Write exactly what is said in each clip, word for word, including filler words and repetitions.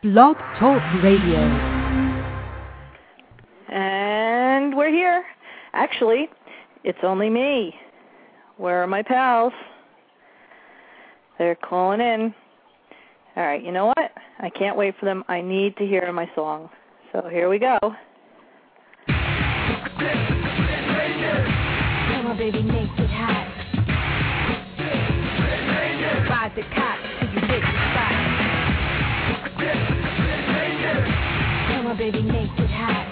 Blog Talk Radio. And we're here. Actually, it's only me. Where are my pals? They're calling in. All right, you know what? I can't wait for them. I need to hear my song. So here we go. Come on, baby, make it hot. Ride the cop till you hit the spot. Come on, baby, make it hot.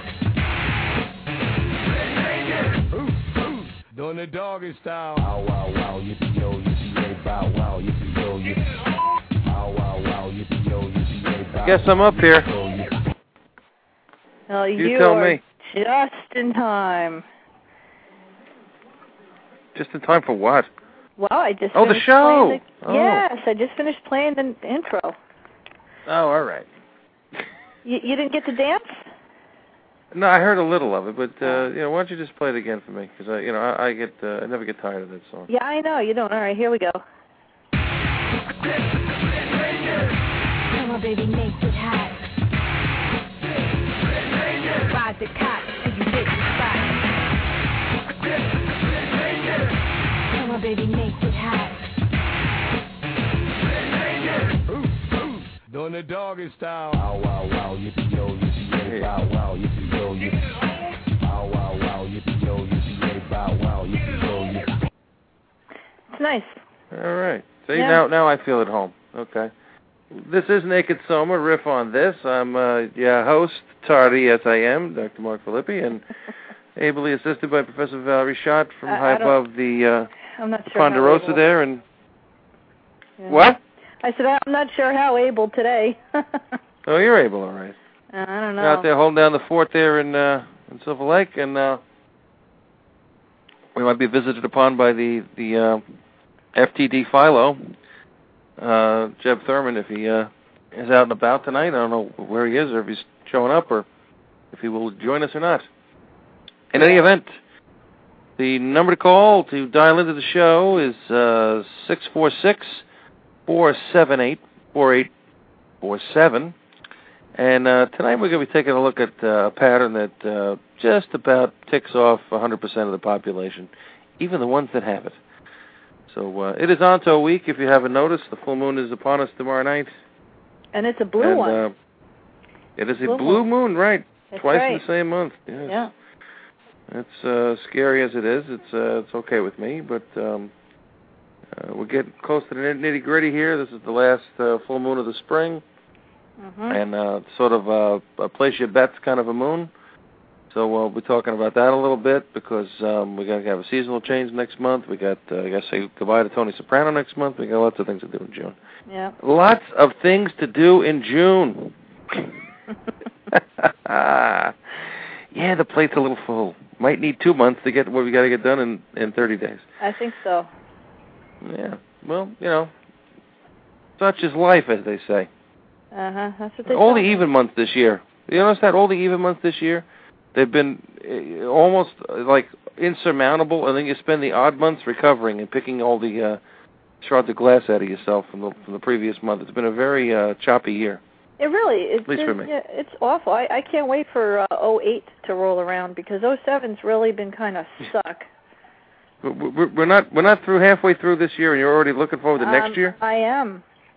Doing the doggy style. Wow, wow, wow, yippee yo, yippee yo, bow wow, yippee yo, yippee. Wow, wow, wow, yippee yo, yippee yo, bow. Guess I'm up here. Well, you, you tell are me. Just in time. Just in time for what? Well, I just oh the finished show. playing the, oh. Yes, I just finished playing the intro. Oh, all right. You, you didn't get to dance? No, I heard a little of it, but uh, you know, why don't you just play it again for me? Because I, you know, I, I get, uh, I never get tired of that song. Yeah, I know you don't. All right, here we go. Come on, baby, make it hot. Ride the cop till you hit the spot. Come on, baby, make it hot. Doing the doggy style. Wow, wow, wow, yippee yo, yippee yo, bow wow, yippee yo, yippee. Wow, wow, wow, yippee yo, yippee yo, bow wow, yippee yo, yippee. It's nice. All right. See, yeah. now, now I feel at home. Okay. This is Naked Soma, Riff on This. I'm uh, your host, tardy as I am, Doctor Mark Filippi, and ably assisted by Professor Valerie Schott from I, high I above the, uh, I'm not the sure Ponderosa there. And yeah. What? I said, I'm not sure how able today. Oh, you're able, all right. Uh, I don't know. You're out there holding down the fort there in, uh, in Silver Lake, and uh, we might be visited upon by the, the uh, F T D Philo, uh, Jeb Thurman, if he uh, is out and about tonight. I don't know where he is, or if he's showing up, or if he will join us or not. In any event, the number to call to dial into the show is uh, six four six, four seven eight, four eight four seven. And uh, tonight we're going to be taking a look at uh, a pattern that uh, just about ticks off one hundred percent of the population, even the ones that have it. So uh, it is Onto week, if you haven't noticed. The full moon is upon us tomorrow night. And it's a blue and, one. Uh, it is blue a blue moon, moon, right. That's Twice right. in the same month. Yes. Yeah. It's uh, scary as it is. It's uh, it's okay with me, but um, uh, we're getting close to the nitty-gritty here. This is the last uh, full moon of the spring. Mm-hmm. And uh, sort of uh, a place your bets kind of a moon. So we'll be talking about that a little bit because um, we're going to have a seasonal change next month. We got, uh, I guess, say goodbye to Tony Soprano next month. We got lots of things to do in June. Yeah. Lots of things to do in June. Yeah, the plate's a little full. Might need two months to get what we got to get done in, in thirty days. I think so. Yeah. Well, you know, such is life, as they say. Uh-huh. That's what they All the me. even months this year. You notice that? All the even months this year, they've been uh, almost uh, like insurmountable, and then you spend the odd months recovering and picking all the uh, shards of glass out of yourself from the, from the previous month. It's been a very uh, choppy year. It really is. At least for me. It's awful. I, I can't wait for uh, oh eight to roll around because oh seven's really been kind of suck. We're, we're not we're not through halfway through this year, and you're already looking forward to um, next year? I am.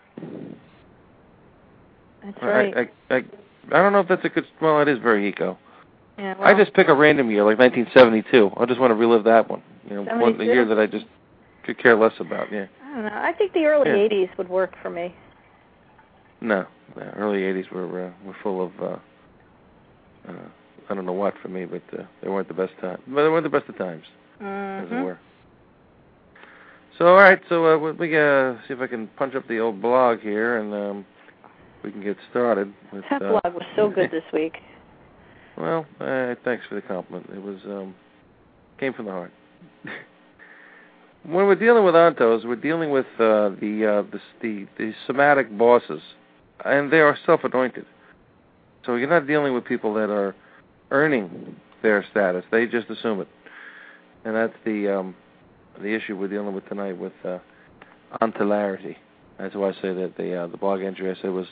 That's right. I, I, I, I don't know if that's a good... Well, it is very eco. Yeah, well, I just pick a random year, like nineteen seventy-two. I just want to relive that one. You know, one, a year that I just could care less about, yeah. I don't know. I think the early yeah. eighties would work for me. No. The early eighties were uh, were full of... Uh, uh, I don't know what for me, but uh, they weren't the best time. But they weren't the best of times, Mm-hmm. as it were. So, all right, so uh, we uh, see if I can punch up the old blog here, and... Um, we can get started. With, that uh, blog was so good this week. Well, uh, thanks for the compliment. It was um, came from the heart. When we're dealing with ontos, we're dealing with uh, the, uh, the the the somatic bosses, and they are self-anointed. So you're not dealing with people that are earning their status; they just assume it, and that's the um, the issue we're dealing with tonight with uh, ontolarity. That's why I say that the uh, the blog entry I said was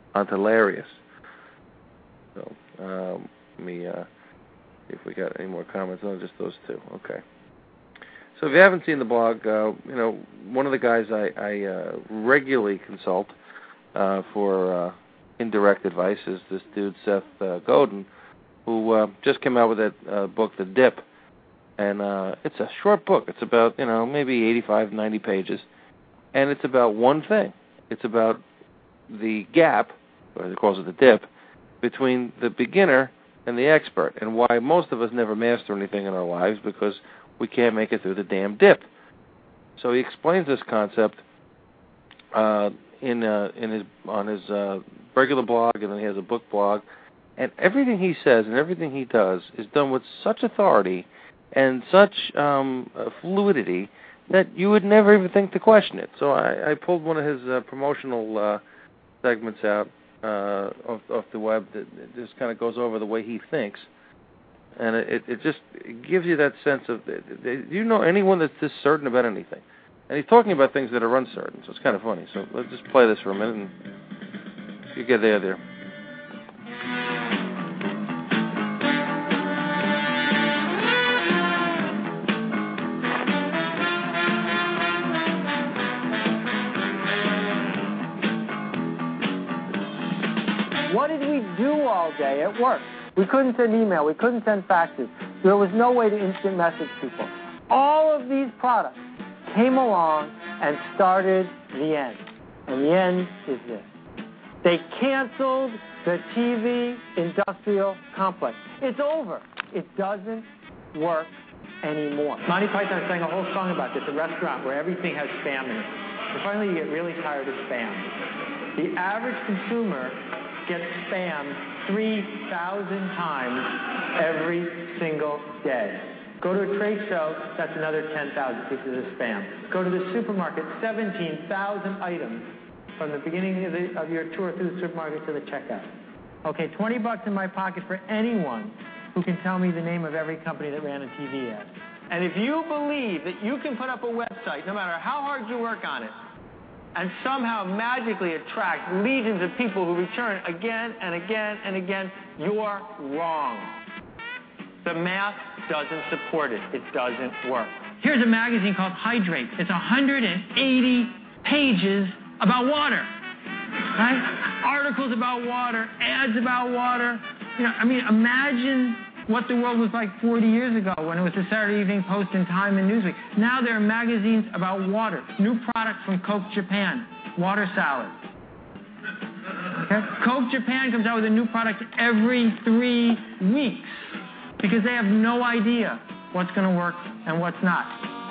onto hilarious. So um, let me uh, see if we got any more comments. No, just those two. Okay. So if you haven't seen the blog, uh, you know, one of the guys I, I uh, regularly consult uh, for uh, indirect advice is this dude, Seth uh, Godin, who uh, just came out with that uh, book, The Dip. And uh, it's a short book. It's about, you know, maybe eighty-five, ninety pages. And it's about one thing. It's about the gap, or he calls it the dip, between the beginner and the expert, and why most of us never master anything in our lives because we can't make it through the damn dip. So he explains this concept uh, in uh, in his on his uh, regular blog, and then he has a book blog. And everything he says and everything he does is done with such authority and such um, uh, fluidity that you would never even think to question it. So I, I pulled one of his uh, promotional uh, segments out uh, off, off the web that just kind of goes over the way he thinks. And it, it just it gives you that sense of, do you know anyone that's this certain about anything? And he's talking about things that are uncertain, so it's kind of funny. So let's just play this for a minute, and you get there there. What did we do all day at work? We couldn't send email. We couldn't send faxes. There was no way to instant message people. All of these products came along and started the end. And the end is this. They canceled the T V industrial complex. It's over. It doesn't work anymore. Monty Python sang a whole song about this, a restaurant where everything has spam in it. And finally you get really tired of spam. The average consumer gets spammed three thousand times every single day. Go to a trade show, that's another ten thousand pieces of spam. Go to the supermarket, seventeen thousand items from the beginning of, the, of your tour through the supermarket to the checkout. Okay, twenty bucks in my pocket for anyone who can tell me the name of every company that ran a T V ad. And if you believe that you can put up a website, no matter how hard you work on it, and somehow magically attract legions of people who return again and again and again, you're wrong. The math doesn't support it. It doesn't work. Here's a magazine called Hydrate. It's one hundred eighty pages about water. Right? Articles about water, ads about water. You know, I mean, imagine what the world was like forty years ago when it was the Saturday Evening Post and Time and Newsweek. Now there are magazines about water. New product from Coke Japan, water salad. Okay? Coke Japan comes out with a new product every three weeks because they have no idea what's going to work and what's not.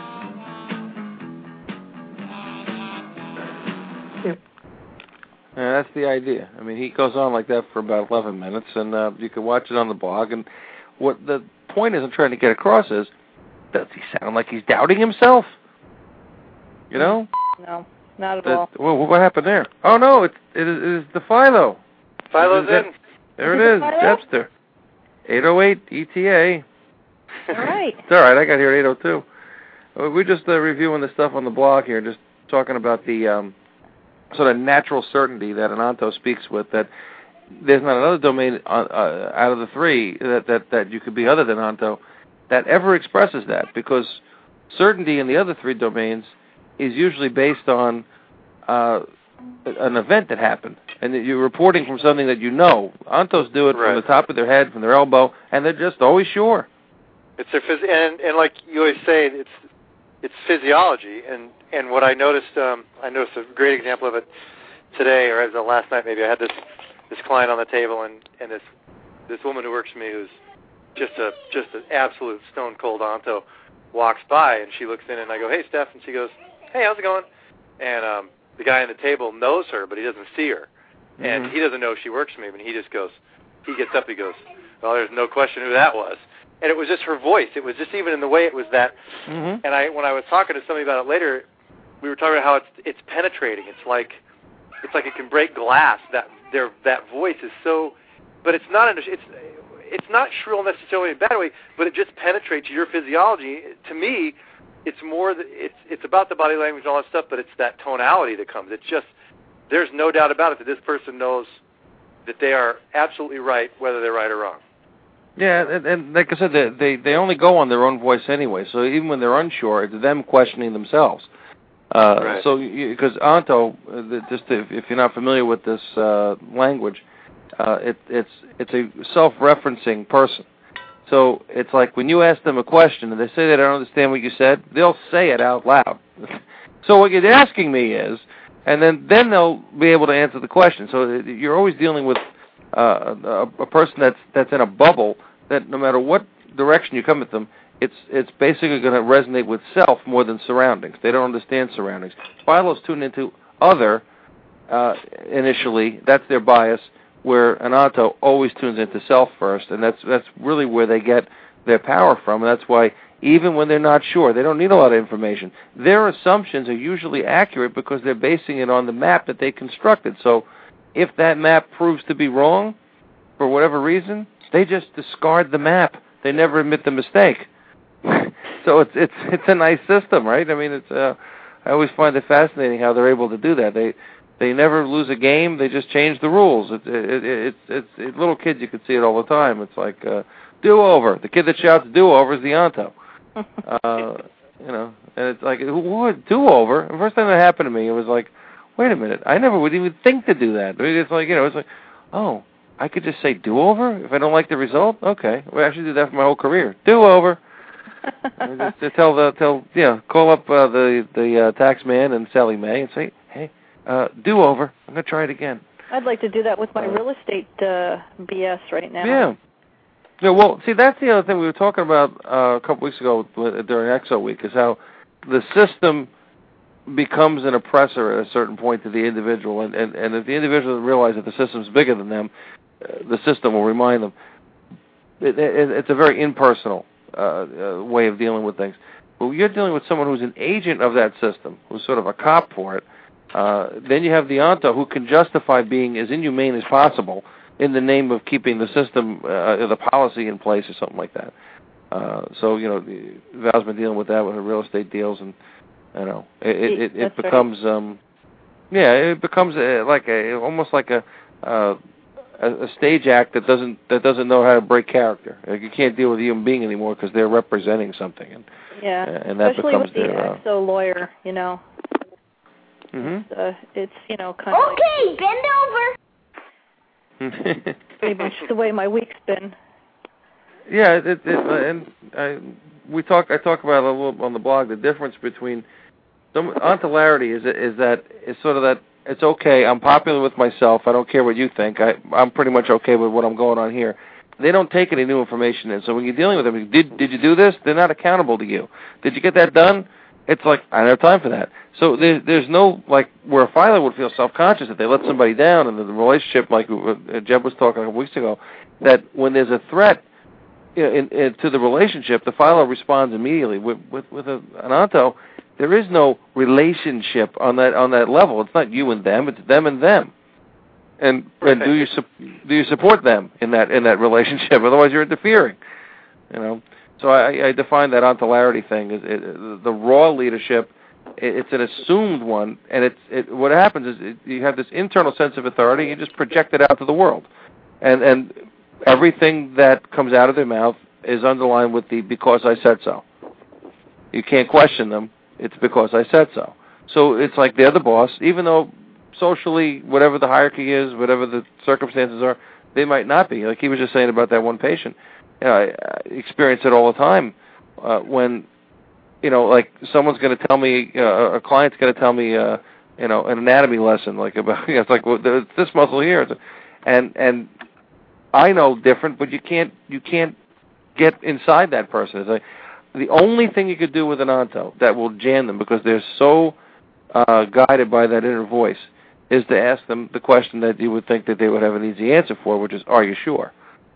If Yeah, that's the idea. I mean, he goes on like that for about eleven minutes, and uh, you can watch it on the blog. And what the point is I'm trying to get across is, does he sound like he's doubting himself? You know? No, not at that, all. Well, what happened there? Oh, no, it, it, is, it is the Philo. Philo's in. There it is, Jepster. eight oh eight E T A. All right. It's all right, I got here at eight oh two. We're just uh, reviewing the stuff on the blog here, just talking about the um, sort of natural certainty that Ananto speaks with, that there's not another domain uh, uh, out of the three that, that, that you could be other than Ananto that ever expresses that, because certainty in the other three domains is usually based on uh, an event that happened, and that you're reporting from something that you know. Antos do it right from the top of their head, from their elbow, and they're just always sure. It's their phys- and, and like you always say, it's it's physiology, and, and what I noticed, um, I noticed a great example of it today, or as of last night maybe. I had this this client on the table, and, and this this woman who works for me, who's just a just an absolute stone cold Anto, walks by, and she looks in, and I go, "Hey, Steph," and she goes, "Hey, how's it going?" And um, the guy on the table knows her, but he doesn't see her, mm-hmm. and he doesn't know she works for me, but he just goes, he gets up, he goes, "Well, there's no question who that was." And it was just her voice. It was just even in the way it was that. Mm-hmm. And I, when I was talking to somebody about it later, we were talking about how it's it's penetrating. It's like it's like it can break glass. That their that voice is so, but it's not an, it's it's not shrill necessarily in a bad way, but it just penetrates your physiology. To me, it's more that it's it's about the body language and all that stuff, but it's that tonality that comes. It's just, there's no doubt about it that this person knows that they are absolutely right, whether they're right or wrong. Yeah, and, and like I said, they, they they only go on their own voice anyway. So even when they're unsure, it's them questioning themselves. Uh, right. So because Onto, uh, just if, if you're not familiar with this uh, language, uh, it, it's it's a self-referencing person. So it's like when you ask them a question and they say they don't understand what you said, they'll say it out loud. So what you're asking me is, and then, then they'll be able to answer the question. So you're always dealing with uh, a, a person that's that's in a bubble that no matter what direction you come at them, it's it's basically going to resonate with self more than surroundings. They don't understand surroundings. Philos tune into other uh, initially. That's their bias, where an Onto always tunes into self first, and that's that's really where they get their power from. And that's why even when they're not sure, they don't need a lot of information. Their assumptions are usually accurate because they're basing it on the map that they constructed. So if that map proves to be wrong, for whatever reason, they just discard the map. They never admit the mistake. So it's it's it's a nice system, right? I mean, it's uh, I always find it fascinating how they're able to do that. They they never lose a game. They just change the rules. It, it, it, it's it's it, little kids, you can see it all the time. It's like uh, do over. The kid that shouts do over is the Onto. Uh, you know, and it's like what do over? The first time that happened to me, it was like, wait a minute, I never would even think to do that. I mean, it's like you know, it's like, oh, I could just say do over if I don't like the result. Okay, well, I actually did that for my whole career. Do over. just to tell the tell yeah, call up uh, the the uh, tax man and Sally Mae and say, hey, uh, do over. I'm gonna try it again. I'd like to do that with my uh, real estate uh, B S right now. Yeah. Yeah. Well, see, that's the other thing we were talking about uh, a couple weeks ago during Exo Week is how the system becomes an oppressor at a certain point to the individual, and and, and if the individual doesn't realize that the system's bigger than them, uh, the system will remind them. It, it, it's a very impersonal Uh, uh, way of dealing with things. But when you're dealing with someone who's an agent of that system, who's sort of a cop for it, uh, then you have the Onto who can justify being as inhumane as possible in the name of keeping the system, uh, the policy in place or something like that. Uh, so, you know, Val's been dealing with that with her real estate deals, and, you know, it, it, it, it becomes, right. um, yeah, it becomes a, like a, almost like a, uh, A, a stage act that doesn't that doesn't know how to break character. Like you can't deal with a human being anymore because they're representing something, and yeah, and that especially becomes with the their, Exo uh, lawyer, you know. Mm-hmm. It's, uh, it's you know kind of okay, like, bend over. pretty much the way my week's been. Yeah, it, it, and I, we talk. I talk about it a little on the blog. The difference between some ontolarity is is that is sort of that. It's okay. I'm popular with myself. I don't care what you think. I, I'm pretty much okay with what I'm going on here. They don't take any new information in. So when you're dealing with them, did did you do this? They're not accountable to you. Did you get that done? It's like, I don't have time for that. So there's, there's no, like, where a filer would feel self-conscious that they let somebody down, and the relationship, like Jeb was talking a couple weeks ago, that when there's a threat you know, in, in, to the relationship, the filer responds immediately. With, with, with a, an Onto, there is no relationship on that on that level. It's not you and them; it's them and them. And and do you do you support them in that in that relationship? Otherwise, you're interfering. You know. So I, I define that ontolarity thing as it, the raw leadership. It, it's an assumed one, and it's it, what happens is it, you have this internal sense of authority. You just project it out to the world, and and everything that comes out of their mouth is underlined with the "because I said so." You can't question them. It's because I said so. So it's like they're the boss, even though socially, whatever the hierarchy is, whatever the circumstances are, they might not be. Like he was just saying about that one patient. You know, I, I experience it all the time uh, when, you know, like someone's going to tell me, uh, a client's going to tell me, uh, you know, an anatomy lesson, like about, you know, it's like, well, it's this muscle here. And, and I know different, but you can't, you can't get inside that person. It's like, the only thing you could do with an Onto that will jam them, because they're so uh, guided by that inner voice, is to ask them the question that you would think that they would have an easy answer for, which is, are you sure?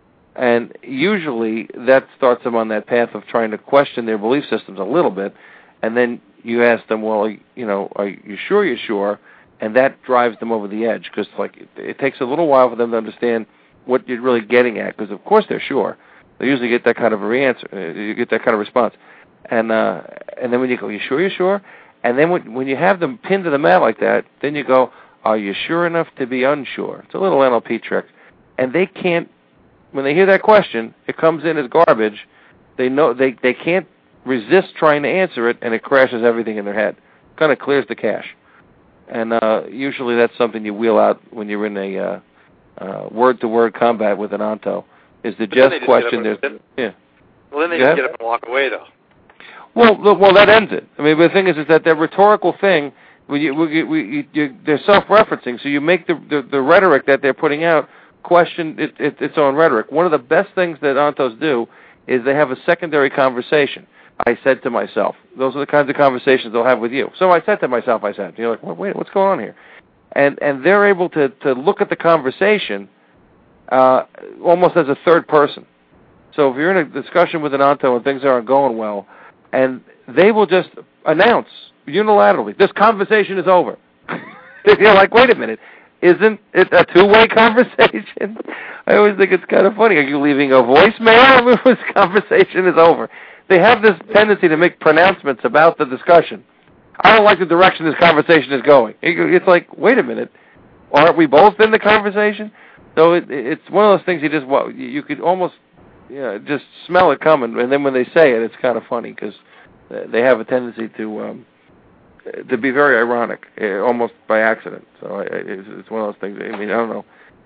And usually that starts them on that path of trying to question their belief systems a little bit, and then you ask them, well, you know, are you sure you're sure? And that drives them over the edge, because like it, it takes a little while for them to understand what you're really getting at, because of course they're sure. They usually get that kind of a answer. You get that kind of response, and uh, and then when you go, you sure, you sure? And then when when you have them pinned to the mat like that, then you go, are you sure enough to be unsure? It's a little N L P trick. and they can't. When they hear that question, it comes in as garbage. They know they they can't resist trying to answer it, and it crashes everything in their head. Kind of clears the cache. And uh, usually that's something you wheel out when you're in a uh, uh, word-to-word combat with an onto. Is the just question? There's yeah. Well, then they just get up and walk away, though. Well, look, well, that ends it. I mean, the thing is, is that that rhetorical thing, we, we, we, you, they're self-referencing, so you make the, the the rhetoric that they're putting out question it, it, its own rhetoric. One of the best things that ontos do is they have a secondary conversation. I said to myself. Those are the kinds of conversations they'll have with you. So I said to myself, I said, you're like, well, wait, what's going on here? And and they're able to, to look at the conversation uh, almost as a third person. So if you're in a discussion with an onto and things aren't going well, and they will just announce unilaterally, this conversation is over. You're like, wait a minute, isn't it a two-way conversation? I always think it's kind of funny. Are you leaving a voicemail? This conversation is over. They have this tendency to make pronouncements about the discussion. I don't like the direction this conversation is going. It's like, wait a minute, aren't we both in the conversation? So it, it's one of those things you just, well, you could almost yeah, just smell it coming, and then when they say it, it's kind of funny because they have a tendency to um, to be very ironic, almost by accident. So it's, it's one of those things. I mean, I don't know.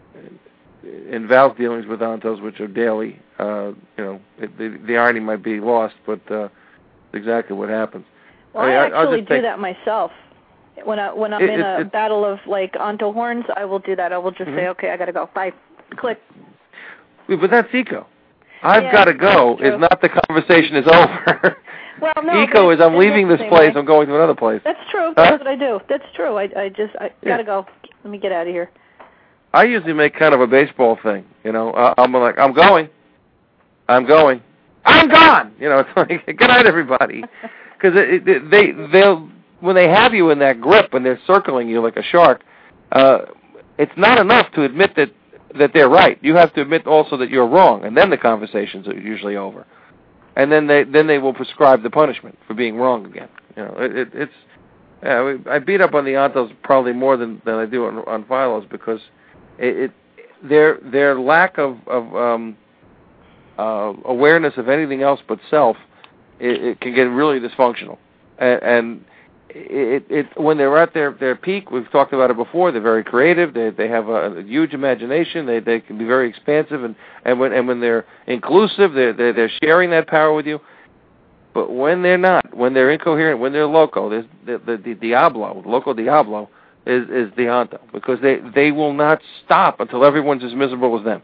In Val's dealings with ontos, which are daily, uh, you know, it, the, the irony might be lost, but uh, it's exactly what happens. Well, I, mean, I actually do take, that myself. When I when I'm it, in a it, battle of like onto horns, I will do that. I will just mm-hmm. say, okay, I got to go. Bye. Click. But that's eco. I've yeah, got to go. Is not the conversation is over. Well, no. Eco is I'm leaving this place. Way. I'm going to another place. That's true. Huh? That's what I do. That's true. I I just I yeah. got to go. Let me get out of here. I usually make kind of a baseball thing, you know. Uh, I'm like, I'm going, I'm going, I'm gone. You know, it's like, good night, everybody, because it, it, they they'll when they have you in that grip and they're circling you like a shark. Uh, it's not enough to admit that that they're right. You have to admit also that you're wrong, and then the conversations are usually over. And then they then they will prescribe the punishment for being wrong again. You know, it, it, it's yeah, I beat up on the ontos probably more than, than I do on, on Philos because. It, it their their lack of of um, uh, awareness of anything else but self, it, it can get really dysfunctional. And, and it, it when they're at their, their peak, we've talked about it before. They're very creative. They they have a, a huge imagination. They they can be very expansive. And, and when and when they're inclusive, they're, they're they're sharing that power with you. But when they're not, when they're incoherent, when they're loco, there's the the, the Diablo, loco Diablo. Is, is the onto, because they, they will not stop until everyone's as miserable as them.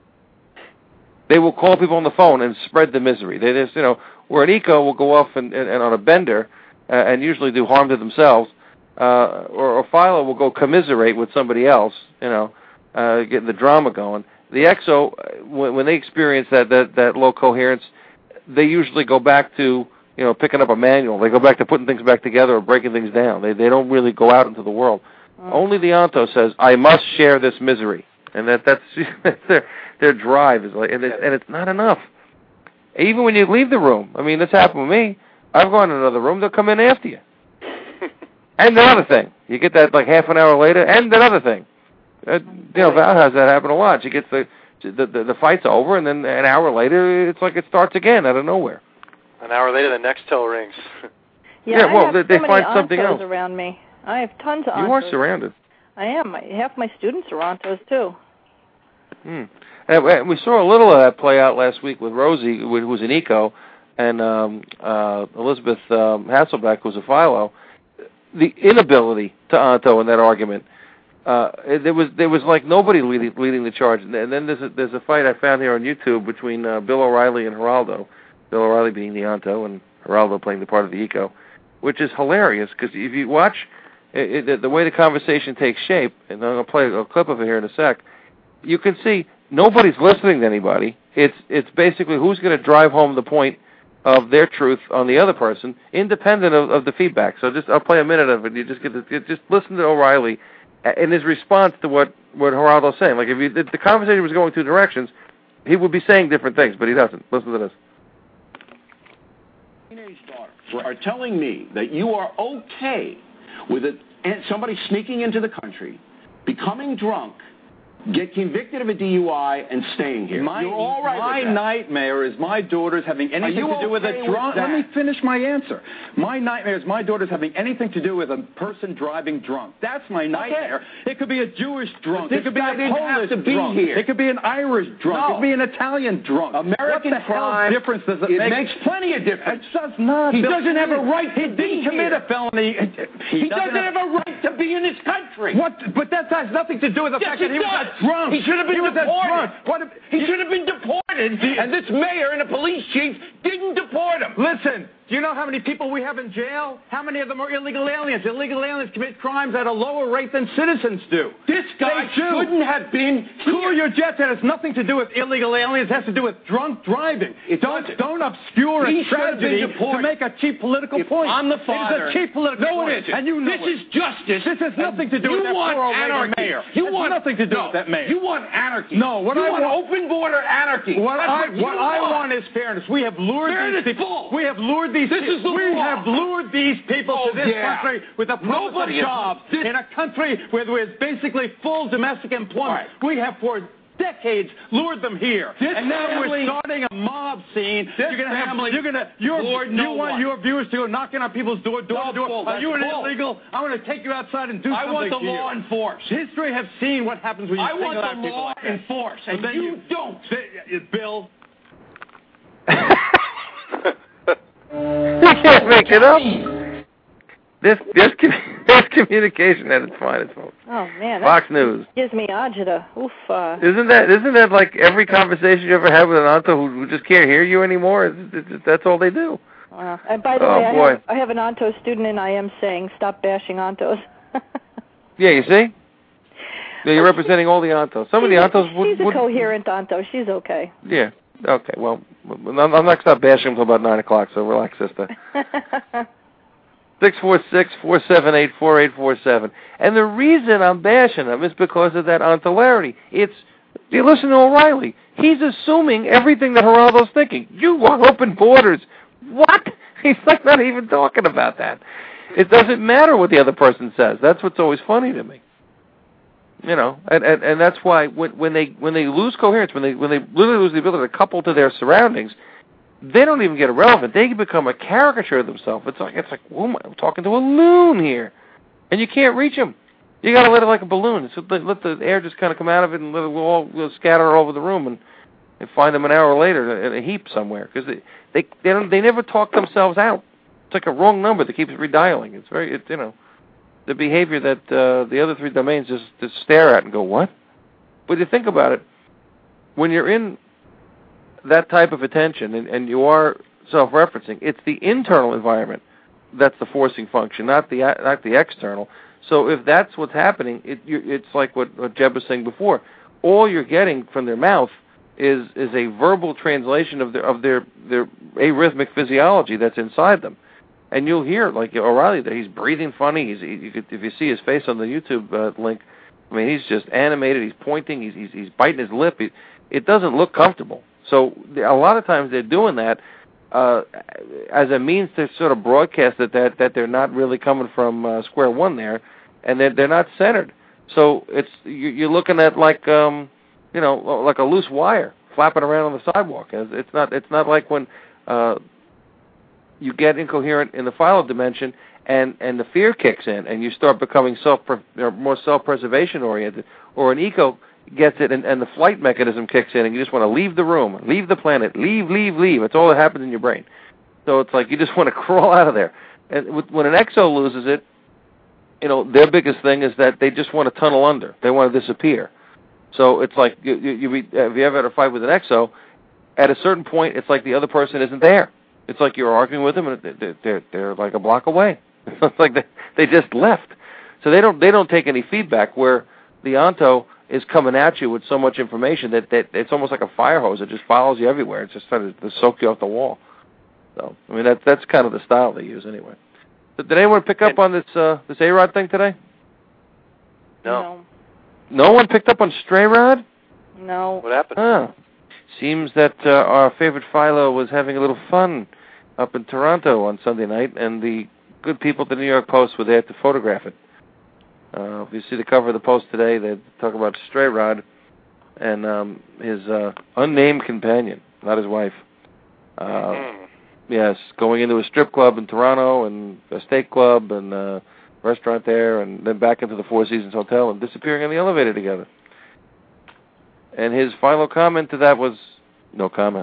They will call people on the phone and spread the misery. They just, you know, where an eco will go off and, and, and on a bender uh, and usually do harm to themselves, uh, or a philo will go commiserate with somebody else, you know, uh, getting the drama going. The exo, when, when they experience that, that, that low coherence, they usually go back to, you know, picking up a manual. They go back to putting things back together or breaking things down. They they don't really go out into the world. Mm. Only the onto says, "I must share this misery," and that that's their their drive is like, and it's, and it's not enough. Even when you leave the room, I mean, this happened with me. I've gone to another room. They'll come in after you. And another thing, you get that like half an hour later, and another thing. Uh, you know, Val has that happen a lot. She gets the the, the the fight's over, and then an hour later, it's like it starts again out of nowhere. An hour later, the next tell rings. Yeah, yeah well, I have they, so they find many something else around me. I have tons of ontos. You are surrounded. I am. Half my students are ontos too. Hmm. And we saw a little of that play out last week with Rosie, who was an eco, and um, uh, Elizabeth um, Hasselbeck, who was a philo. The inability to onto in that argument. Uh, there was there was like nobody leading, leading the charge. And then there's a, there's a fight I found here on YouTube between uh, Bill O'Reilly and Geraldo. Bill O'Reilly being the onto and Geraldo playing the part of the eco, which is hilarious because if you watch it, it, the way the conversation takes shape, and I'm going to play a clip of it here in a sec, you can see nobody's listening to anybody. It's it's basically who's going to drive home the point of their truth on the other person, independent of, of the feedback. So just I'll play a minute of it. You just get to, you just listen to O'Reilly in his response to what what Geraldo's saying. Like if, you, if the conversation was going two directions, he would be saying different things, but he doesn't. Listen to this. Teenage daughters are telling me that you are okay with it, and somebody sneaking into the country, becoming drunk, get convicted of a D U I, and staying here. My, You're all right my with that. nightmare is my daughter's having anything to do with okay a with drunk. that? Let me finish my answer. My nightmare is my daughter's having anything to do with a person driving drunk. That's my nightmare. It could be a Jewish drunk. But It could be this a guy didn't have Polish to be drunk. here. It could be an Irish drunk. No. It could be an Italian drunk. American what the crime, hell difference does it, it make? makes plenty of difference. It does not. He Bill. doesn't have a right to He be didn't commit here. a felony. He, He doesn't have a right to be in this country. What? But that has nothing to do with the Yes, fact it that he was does. a drunk. He should have been he was a deported. drunk. What if, He should have been deported, and this mayor and the police chief didn't deport him. Listen, do you know how many people we have in jail? How many of them are illegal aliens? Illegal aliens commit crimes at a lower rate than citizens do. This guy They do. shouldn't have been Cool here. your jets. That has nothing to do with illegal aliens. It has to do with drunk driving. It don't doesn't. don't obscure He a should have been tragedy to deported. make a cheap political If point. I'm the It father. is a cheap political No, point. it isn't. And you know this it. is justice. This has nothing to do you with that want poor old lady anarchy. mayor. You It has want nothing to do no, with that mayor. You want anarchy. No, what you I want, want- open border anarchy. What That's I what, you what I want is fairness. We have lured Fairness these people. full. We have lured these. This people. is the we law. have lured these people Oh, to this yeah. country with a promise Nobody of has- jobs this- in a country where there is basically full domestic employment. Right. We have for decades lured them here, This and now family- we're starting a mob scene. This you're gonna family have. You're gonna. You're, lured you no want one. your viewers to go knocking on people's door, door No, to door. bull, Are that's you an bull. illegal? I'm going to take you outside and do I something want the to you. law enforced. History has seen what happens when you I single want out the people law like that. enforced, So and then you don't. Say- Bill. You can't make it up. This this this communication at its finest, folks. Oh man, Fox that News. gives me agita. Oof. Uh, Isn't that isn't that like every conversation you ever have with an Anto who, who just can't hear you anymore? It's, it's, it's, that's all they do. uh, and by the Oh, way, I boy. have, I have an Onto student, and I am saying stop bashing Ontos. Yeah, you see. Yeah, you're representing all the Antos. Some of the Antos would. She's a would coherent Onto. She's okay. Yeah. Okay. Well, I'm I'm not going to stop bashing until about nine o'clock. So relax, sister. Six four six four seven eight four eight four seven. And the reason I'm bashing them is because of that ontolarity. It's you listen to O'Reilly. He's assuming everything that Geraldo's thinking. You want open borders. What? He's like not even talking about that. It doesn't matter what the other person says. That's what's always funny to me. You know, and, and and that's why when when they when they lose coherence, when they when they literally lose the ability to couple to their surroundings, they don't even get irrelevant. They become a caricature of themselves. It's like it's like, whoa, I'm talking to a loon here, and you can't reach them. You got to let it like a balloon. So let, let the air just kind of come out of it and let it all we'll scatter all over the room, and, and find them an hour later in a heap somewhere because they they they don't they never talk themselves out. It's like a wrong number that keeps redialing. It's very it's you know the behavior that uh, the other three domains just just stare at and go what? But you think about it, when you're in that type of attention, and, and you are self-referencing, it's the internal environment that's the forcing function, not the not the external. So if that's what's happening, it, you, it's like what, what Jeb was saying before. All you're getting from their mouth is is a verbal translation of their of their their arrhythmic physiology that's inside them, and you'll hear like O'Reilly that he's breathing funny. He's he, you could, if you see his face on the YouTube uh, link, I mean he's just animated. He's pointing. He's he's, he's biting his lip. He, it doesn't look comfortable. So a lot of times they're doing that uh, as a means to sort of broadcast that, that that they're not really coming from uh, square one there, and they're, they're not centered. So it's you're looking at like um, you know like a loose wire flapping around on the sidewalk. It's not it's not like when uh, you get incoherent in the philo dimension and, and the fear kicks in and you start becoming self or more self-preservation oriented, or an eco gets it, and, and the flight mechanism kicks in, and you just want to leave the room, leave the planet, leave, leave, leave. It's all that happens in your brain. So it's like you just want to crawl out of there. And with, when an exo loses it, you know, their biggest thing is that they just want to tunnel under. They want to disappear. So it's like, you, you, you, have you ever had a fight with an exo? At a certain point, it's like the other person isn't there. It's like you're arguing with them, and they're, they're, they're like a block away. It's like they, they just left. So they don't they don't take any feedback, where the onto is coming at you with so much information that, that it's almost like a fire hose. It just follows you everywhere. It's just trying to, to soak you off the wall. So, I mean, that, that's kind of the style they use anyway. So did anyone pick up on this uh, this A-Rod thing today? No. No. No one picked up on Stray Rod? No. What happened? Ah. Seems that uh, our favorite Philo was having a little fun up in Toronto on Sunday night, and the good people at the New York Post were there to photograph it. Uh, if you see the cover of the Post today, they talk about Stray Rod and um, his uh, unnamed companion, not his wife. Uh, mm-hmm. Yes, going into a strip club in Toronto and a steak club and a restaurant there, and then back into the Four Seasons Hotel and disappearing on the elevator together. And his final comment to that was, no comment.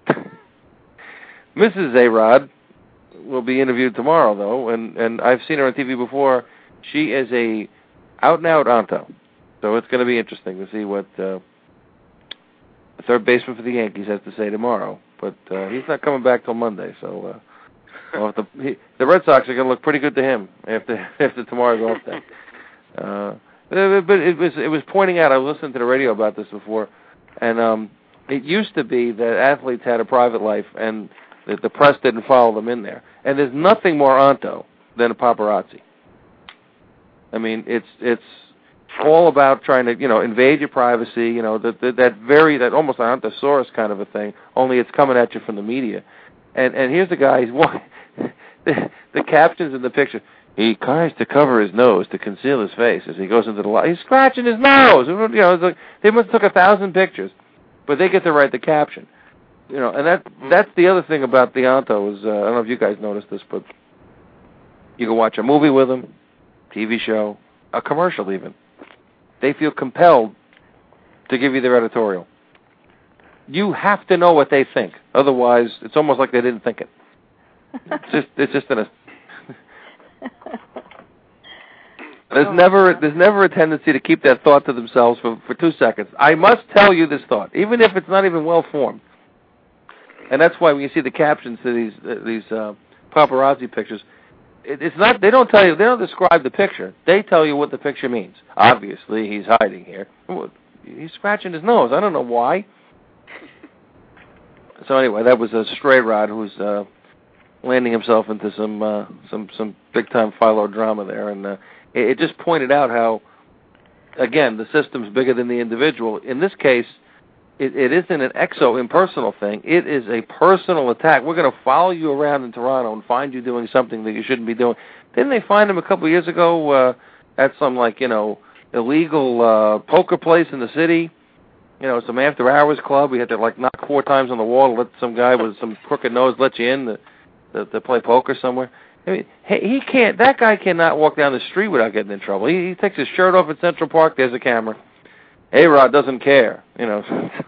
Missus A-Rod will be interviewed tomorrow, though, and, and I've seen her on T V before. She is a out-and-out Anto, so it's going to be interesting to see what uh, the third baseman for the Yankees has to say tomorrow. But uh, he's not coming back till Monday, so uh, well, if the he, the Red Sox are going to look pretty good to him after after tomorrow's off day. Uh, but it was it was pointing out. I was listening to the radio about this before, and um, it used to be that athletes had a private life, and the, the press didn't follow them in there. And there's nothing more Anto than a paparazzi. I mean, it's it's all about trying to, you know, invade your privacy, you know, that that, that very, that almost Antosaurus kind of a thing, only it's coming at you from the media. And and here's the guy, he's one, the, the captions in the picture, he tries to cover his nose to conceal his face as he goes into the light. He's scratching his nose. You know, it's like, they must have took a thousand pictures, but they get to write the caption. You know, and that that's the other thing about the Anto is, uh, I don't know if you guys noticed this, but you can watch a movie with them, T V show, a commercial even. They feel compelled to give you their editorial. You have to know what they think. Otherwise, it's almost like they didn't think it. It's just, it's just an... There's never, there's never a tendency to keep that thought to themselves for, for two seconds. I must tell you this thought, even if it's not even well-formed. And that's why when you see the captions to these uh, these uh, paparazzi pictures, it's not, they don't tell you, they don't describe the picture. They tell you what the picture means. Obviously, he's hiding here. He's scratching his nose. I don't know why. So anyway, that was a stray rod who's uh, landing himself into some uh, some some big time philo drama there, and uh, it, it just pointed out how, again, the system's bigger than the individual. In this case, it, it isn't an exo impersonal thing. It is a personal attack. We're going to follow you around in Toronto and find you doing something that you shouldn't be doing. Didn't they find him a couple of years ago uh, at some, like, you know, illegal uh, poker place in the city? You know, some after-hours club. We had to, like, knock four times on the wall to let some guy with some crooked nose let you in to, to, to play poker somewhere. I mean, he, he can't, that guy cannot walk down the street without getting in trouble. He, he takes his shirt off at Central Park, there's a camera. A-Rod doesn't care, you know.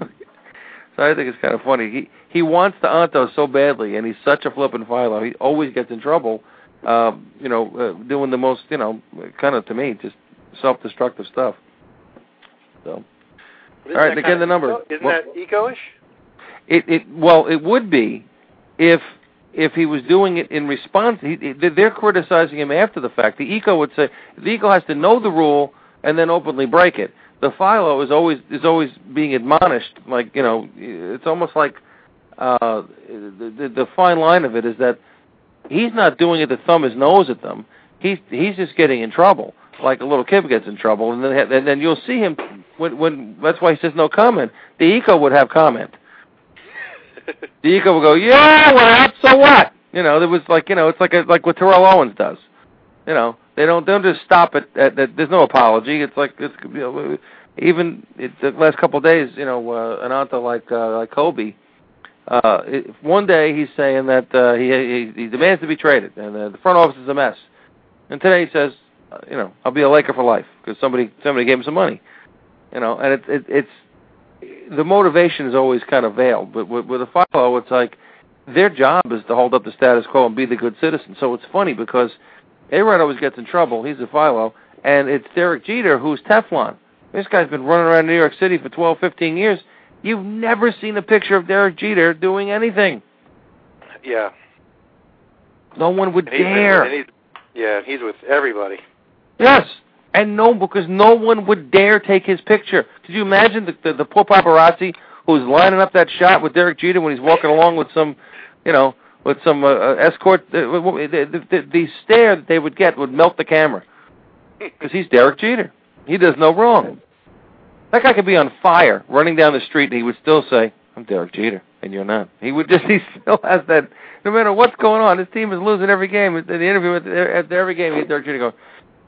So I think it's kind of funny. He he wants to Anto so badly, and he's such a flippin' philo. He always gets in trouble, um, you know, uh, doing the most, you know, kind of, to me, just self-destructive stuff. So, all right, and again, the number. Eco, isn't well, that eco-ish? It, it, well, it would be if if he was doing it in response. He, they're criticizing him after the fact. The eco would say, the eco has to know the rule and then openly break it. The philo is always is always being admonished. Like, you know, it's almost like uh, the, the the fine line of it is that he's not doing it to thumb his nose at them. He's he's just getting in trouble, like a little kid gets in trouble, and then and then you'll see him when when that's why he says no comment. The eco would have comment. The eco will go, yeah, well, so what? You know, there was like, you know, it's like a, like what Terrell Owens does. You know, they don't they don't just stop it. At, at, there's no apology. It's like it's, you know, even it, the last couple of days, you know, uh, an Anto like uh, like Kobe. Uh, it, one day he's saying that uh, he, he he demands to be traded, and uh, the front office is a mess. And today he says, uh, you know, I'll be a Laker for life because somebody somebody gave him some money. You know, and it, it, it's the motivation is always kind of veiled. But with, with a philo, it's like their job is to hold up the status quo and be the good citizen. So it's funny because A-Rod always gets in trouble. He's a philo. And it's Derek Jeter who's Teflon. This guy's been running around New York City for twelve, fifteen years. You've never seen a picture of Derek Jeter doing anything. Yeah. No one would and he's, dare. And he's, yeah, he's with everybody. Yes. And no, because no one would dare take his picture. Could you imagine the, the, the poor paparazzi who's lining up that shot with Derek Jeter when he's walking along with some, you know, with some uh, escort? The, the, the, the stare that they would get would melt the camera. Because he's Derek Jeter. He does no wrong. That guy could be on fire running down the street and he would still say, I'm Derek Jeter, and you're not. He would just, he still has that, no matter what's going on, his team is losing every game. In the interview at, the, at every game, he had Derek Jeter go,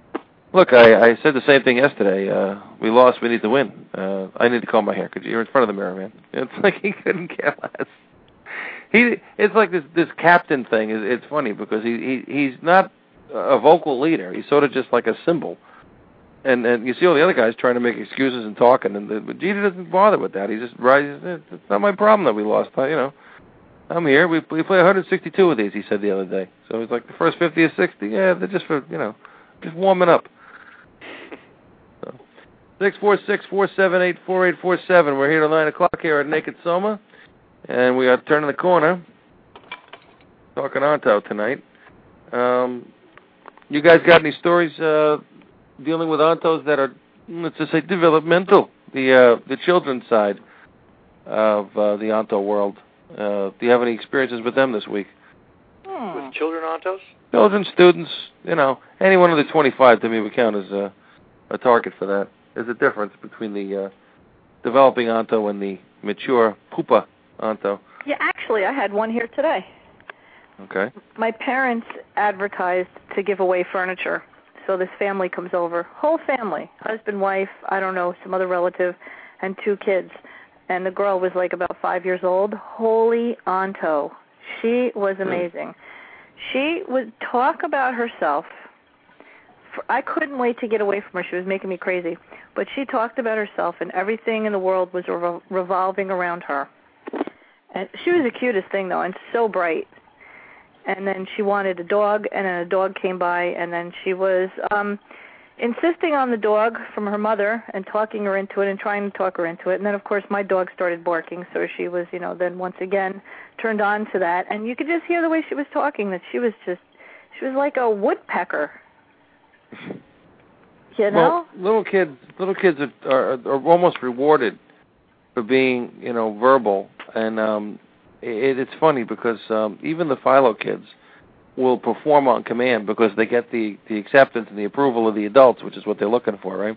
Look, I, I said the same thing yesterday. Uh, we lost. We need to win. Uh, I need to comb my hair because you're in front of the mirror, man. It's like he couldn't care less. He, it's like this this captain thing. It's funny because he, he he's not a vocal leader. He's sort of just like a symbol. And and you see all the other guys trying to make excuses and talking, and the, but Jeter doesn't bother with that. He just rises. It's not my problem that we lost. You know, I'm here. We we play one hundred sixty-two of these. He said the other day. So it's like the first fifty or sixty. Yeah, they're just for you know, just warming up. So, six four six four seven eight four eight four seven. We're here till nine o'clock here at Naked Soma, and we are turning the corner. Talking Onto tonight. Um, you guys got any stories? Uh, dealing with ontos that are, let's just say, developmental, the uh, the children's side of uh, the onto world. Uh, do you have any experiences with them this week? Hmm. With children ontos? Children, students, you know, anyone under twenty-five to me would count as a, a target for that. There's a difference between the uh, developing onto and the mature pupa onto. Yeah, actually, I had one here today. Okay. My parents advertised to give away furniture. So this family comes over, whole family, husband, wife, I don't know, some other relative, and two kids. And the girl was like about five years old. Holy Onto. She was amazing. She would talk about herself. I couldn't wait to get away from her. She was making me crazy. But she talked about herself, and everything in the world was re- revolving around her. And she was the cutest thing, though, and so bright. And then she wanted a dog, and then a dog came by, and then she was um, insisting on the dog from her mother and talking her into it and trying to talk her into it. And then, of course, my dog started barking, so she was, you know, then once again turned on to that. And you could just hear the way she was talking that she was just, she was like a woodpecker. You know? Well, little kids, little kids are, are, are almost rewarded for being, you know, verbal. And um, it, it's funny because um, even the philo kids will perform on command because they get the, the acceptance and the approval of the adults, which is what they're looking for, right?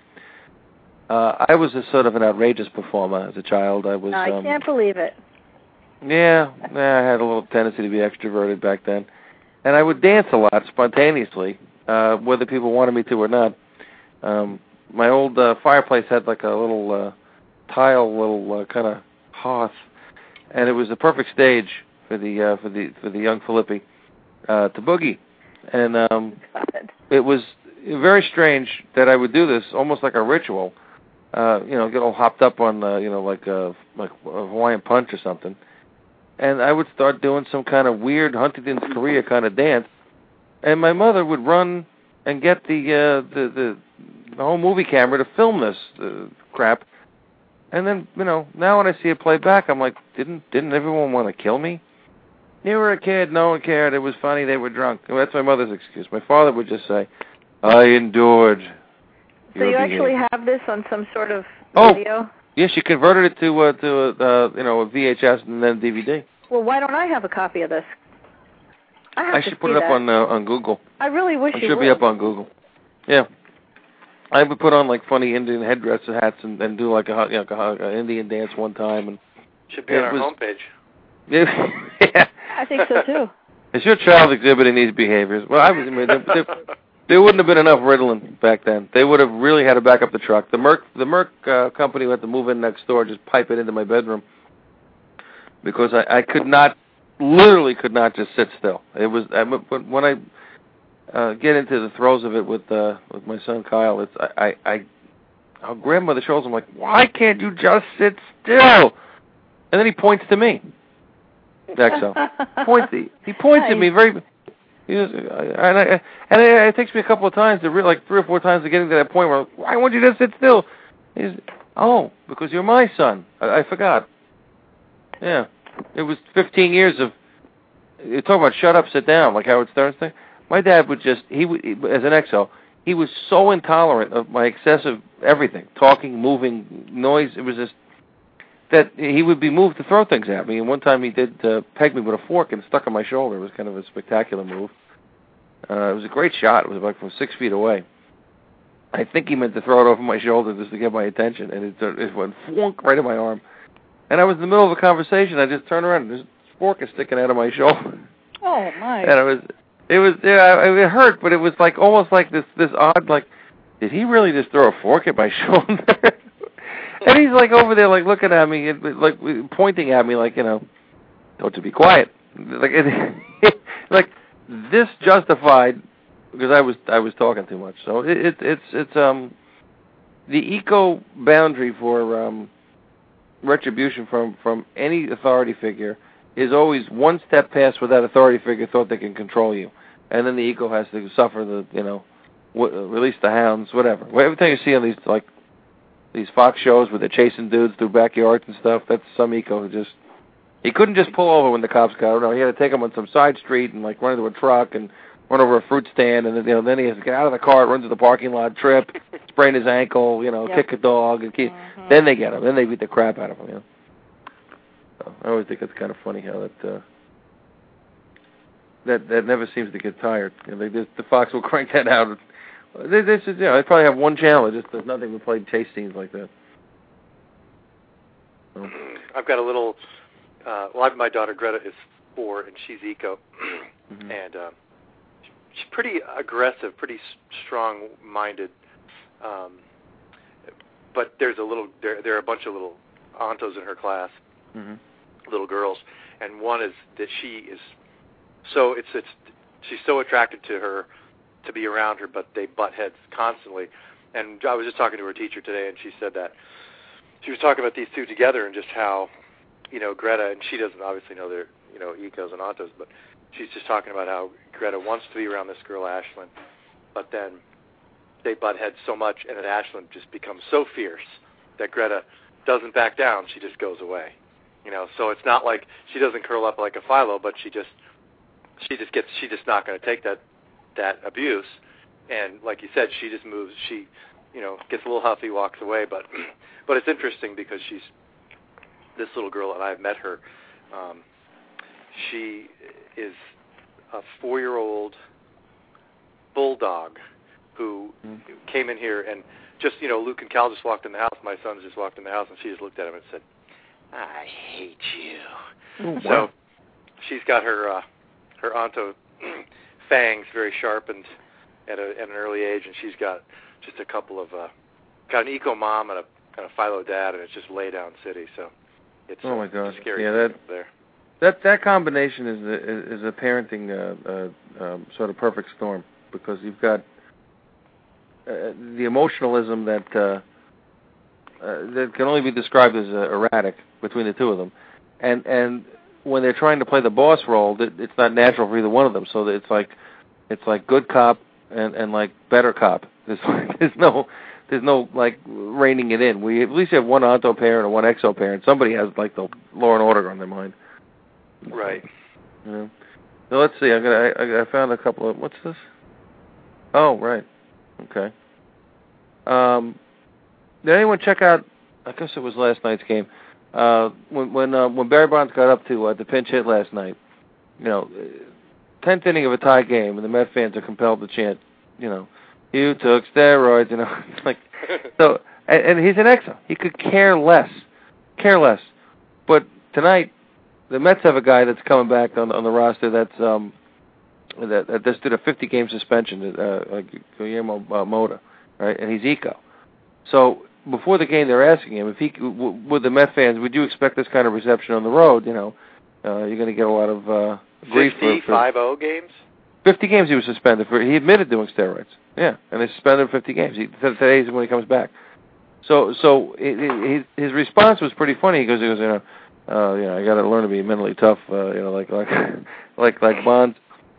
Uh, I was a sort of an outrageous performer as a child. I was. I um, can't believe it. Yeah, yeah, I had a little tendency to be extroverted back then, and I would dance a lot spontaneously, uh, whether people wanted me to or not. Um, my old uh, fireplace had like a little uh, tile, little uh, kind of hearth, and it was the perfect stage for the uh, for the for the young Filippi uh, to boogie, and um, it was very strange that I would do this almost like a ritual. Uh, you know, get all hopped up on uh, you know like a like a Hawaiian punch or something, and I would start doing some kind of weird Huntington's Korea kind of dance, and my mother would run and get the uh, the, the the whole movie camera to film this uh, crap. And then, you know, now when I see it play back, I'm like, didn't didn't everyone want to kill me? You were a kid, no one cared. It was funny, they were drunk. Well, that's my mother's excuse. My father would just say, I endured. So you actually have this on some sort of oh, video? Yes, she converted it to uh, to uh, you know a V H S and then D V D. Well, why don't I have a copy of this? I have I to should put see it up that. on uh, on Google. I really wish it you should would. be up on Google. Yeah. I would put on like funny Indian headdress hats and, and do like a, you know, a Indian dance one time. And should be on our was, homepage. Yeah, yeah. I think so too. Is your child exhibiting these behaviors? Well, I was. I mean, there, there, there wouldn't have been enough Ritalin back then. They would have really had to back up the truck. The Merck, the Merck uh, company who had to move in next door, just pipe it into my bedroom because I, I could not, literally could not just sit still. It was I, when I. Uh, get into the throes of it with uh, with my son Kyle. It's I, I I I'll grab him by the shoulders. I'm like, why can't you just sit still? And then he points to me. Dexo points. He, he points nice. at me very. He was, and I, and it, it takes me a couple of times to re- like three or four times to get to that point where why won't you just sit still? He's oh because you're my son. I, I forgot. Yeah, it was fifteen years of. You talk about shut up, sit down, like Howard Stern's thing. My dad would just, he would, as an exo, he was so intolerant of my excessive everything, talking, moving, noise. It was just that he would be moved to throw things at me. And one time he did uh, peg me with a fork and stuck on my shoulder. It was kind of a spectacular move. Uh, it was a great shot. It was like from six feet away. I think he meant to throw it over my shoulder just to get my attention, and it, it went flunk right in my arm. And I was in the middle of a conversation. I just turned around, and this fork is sticking out of my shoulder. Oh, my. And I was... It was, yeah, it hurt, but it was like almost like this, this odd, like, did he really just throw a fork at my shoulder? And he's like over there, like looking at me, like pointing at me, like, you know, told to be quiet. Like, it, like this justified because I was I was talking too much. So it, it it's it's um the eco boundary for um retribution from from any authority figure is always one step past where that authority figure thought they can control you, and then the eco has to suffer the you know w- release the hounds, whatever. Every time you see on these like these Fox shows where they're chasing dudes through backyards and stuff, that's some eco who just he couldn't just pull over when the cops got him. No, he had to take him on some side street and like run into a truck and run over a fruit stand, and then, you know, then he has to get out of the car, run to the parking lot, trip, sprain his ankle, you know, yep. kick a dog, and keep, mm-hmm. then they get him. Then they beat the crap out of him. You know, so I always think it's kind of funny how that uh, that that never seems to get tired. You know, they just, the Fox will crank that out. They, they, just, you know, they probably have one channel. Just there's nothing to play chase scenes like that. So. I've got a little. Uh, well, I've, my daughter Greta is four, and she's eco, mm-hmm. and. Um, She's pretty aggressive, pretty strong-minded, um, but there's a little. There, there are a bunch of little auntos in her class, mm-hmm. little girls, and one is that she is so it's it's she's so attracted to her to be around her, but they butt heads constantly. And I was just talking to her teacher today, and she said that she was talking about these two together and just how, you know, Greta, and she doesn't obviously know they're you know ecos and auntos, but she's just talking about how Greta wants to be around this girl, Ashlyn, but then they butt heads so much, and that Ashlyn just becomes so fierce that Greta doesn't back down. She just goes away. You know, so it's not like she doesn't curl up like a Philo, but she just she just gets she's just not going to take that that abuse. And like you said, she just moves. She, you know, gets a little huffy, walks away. But but it's interesting because she's this little girl, and I've met her. Um, she is a four-year-old bulldog who mm. came in here and just, you know, Luke and Cal just walked in the house. My sons just walked in the house, and she just looked at him and said, "I hate you." Oh, wow. So she's got her uh, her onto fangs very sharpened at, a, at an early age, and she's got just a couple of uh, got an eco mom and a kind of Philo dad, and it's just lay down city. So it's oh my God, scary. Yeah, that there. That that combination is a, is a parenting uh, uh, um, sort of perfect storm, because you've got uh, the emotionalism that uh, uh, that can only be described as uh, erratic between the two of them, and and when they're trying to play the boss role, that it's not natural for either one of them. So it's like it's like good cop and, and like better cop. There's there's no there's no like reining it in. We at least have one onto parent or one exo parent. Somebody has like the law and order on their mind. Right. Yeah. So let's see. I got. I, I found a couple of. What's this? Oh, right. Okay. Um, did anyone check out? I guess it was last night's game. Uh, when when uh, when Barry Bonds got up to uh, the pinch hit last night, you know, tenth inning of a tie game, and the Met fans are compelled to chant, you know, "You took steroids," you know, like so. And, and he's an exo. He could care less, care less. But tonight, the Mets have a guy that's coming back on on the roster that's um that, that just did a fifty game suspension, uh, like Guillermo uh, Mota, right? And he's eco. So before the game, they're asking him if he w- with the Met fans, would you expect this kind of reception on the road? You know, uh, you're going to get a lot of uh, grief for, for five oh games. fifty games he was suspended for. He admitted doing steroids. Yeah, and they suspended him fifty games. He said today's when he comes back. So so it, it, his response was pretty funny. He goes, he goes, you know. Uh, you know, I got to learn to be mentally tough. Uh, you know, like like like like Bonds.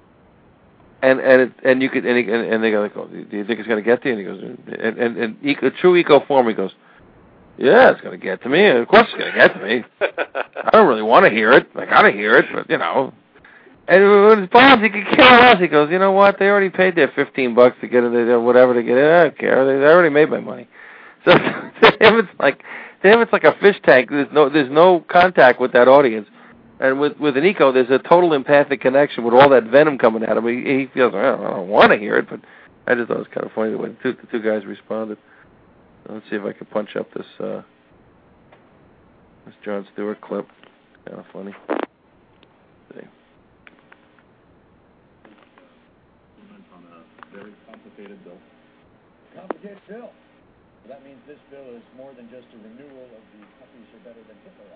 And and it, and you could and, he, and, and they go like, oh, do you think it's going to get to you? And he goes, and and, and eco, true eco form. He goes, yeah, it's going to get to me. Of course, it's going to get to me. I don't really want to hear it. I got to hear it, but you know. And when it's Bonds, he could care less. He goes, you know what? They already paid their fifteen bucks to get it, or whatever to get it. I don't care. They, they already made my money. So to him, it's like. To him, it's like a fish tank. There's no, there's no contact with that audience, and with with an eco, there's a total empathic connection with all that venom coming at him. He, he feels, I don't, I don't want to hear it, but I just thought it was kind of funny the way the two, the two guys responded. So let's see if I can punch up this uh, this Jon Stewart clip. Kind of funny. Let's see. On a very complicated bill. complicated bill. So that means this bill is more than just a renewal of the Puppies Are Better Than Hitler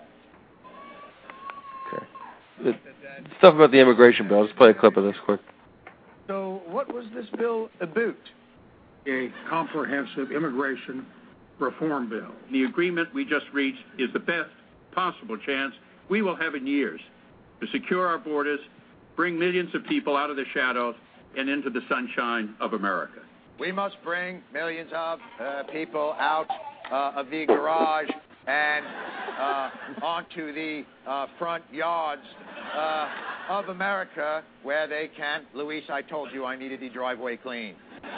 Act. Okay. The stuff about the immigration bill. Let's play a clip of this quick. So what was this bill about? A comprehensive immigration reform bill. The agreement we just reached is the best possible chance we will have in years to secure our borders, bring millions of people out of the shadows and into the sunshine of America. We must bring millions of uh, people out uh, of the garage and uh, onto the uh, front yards uh, of America where they can. Luis, I told you I needed the driveway clean.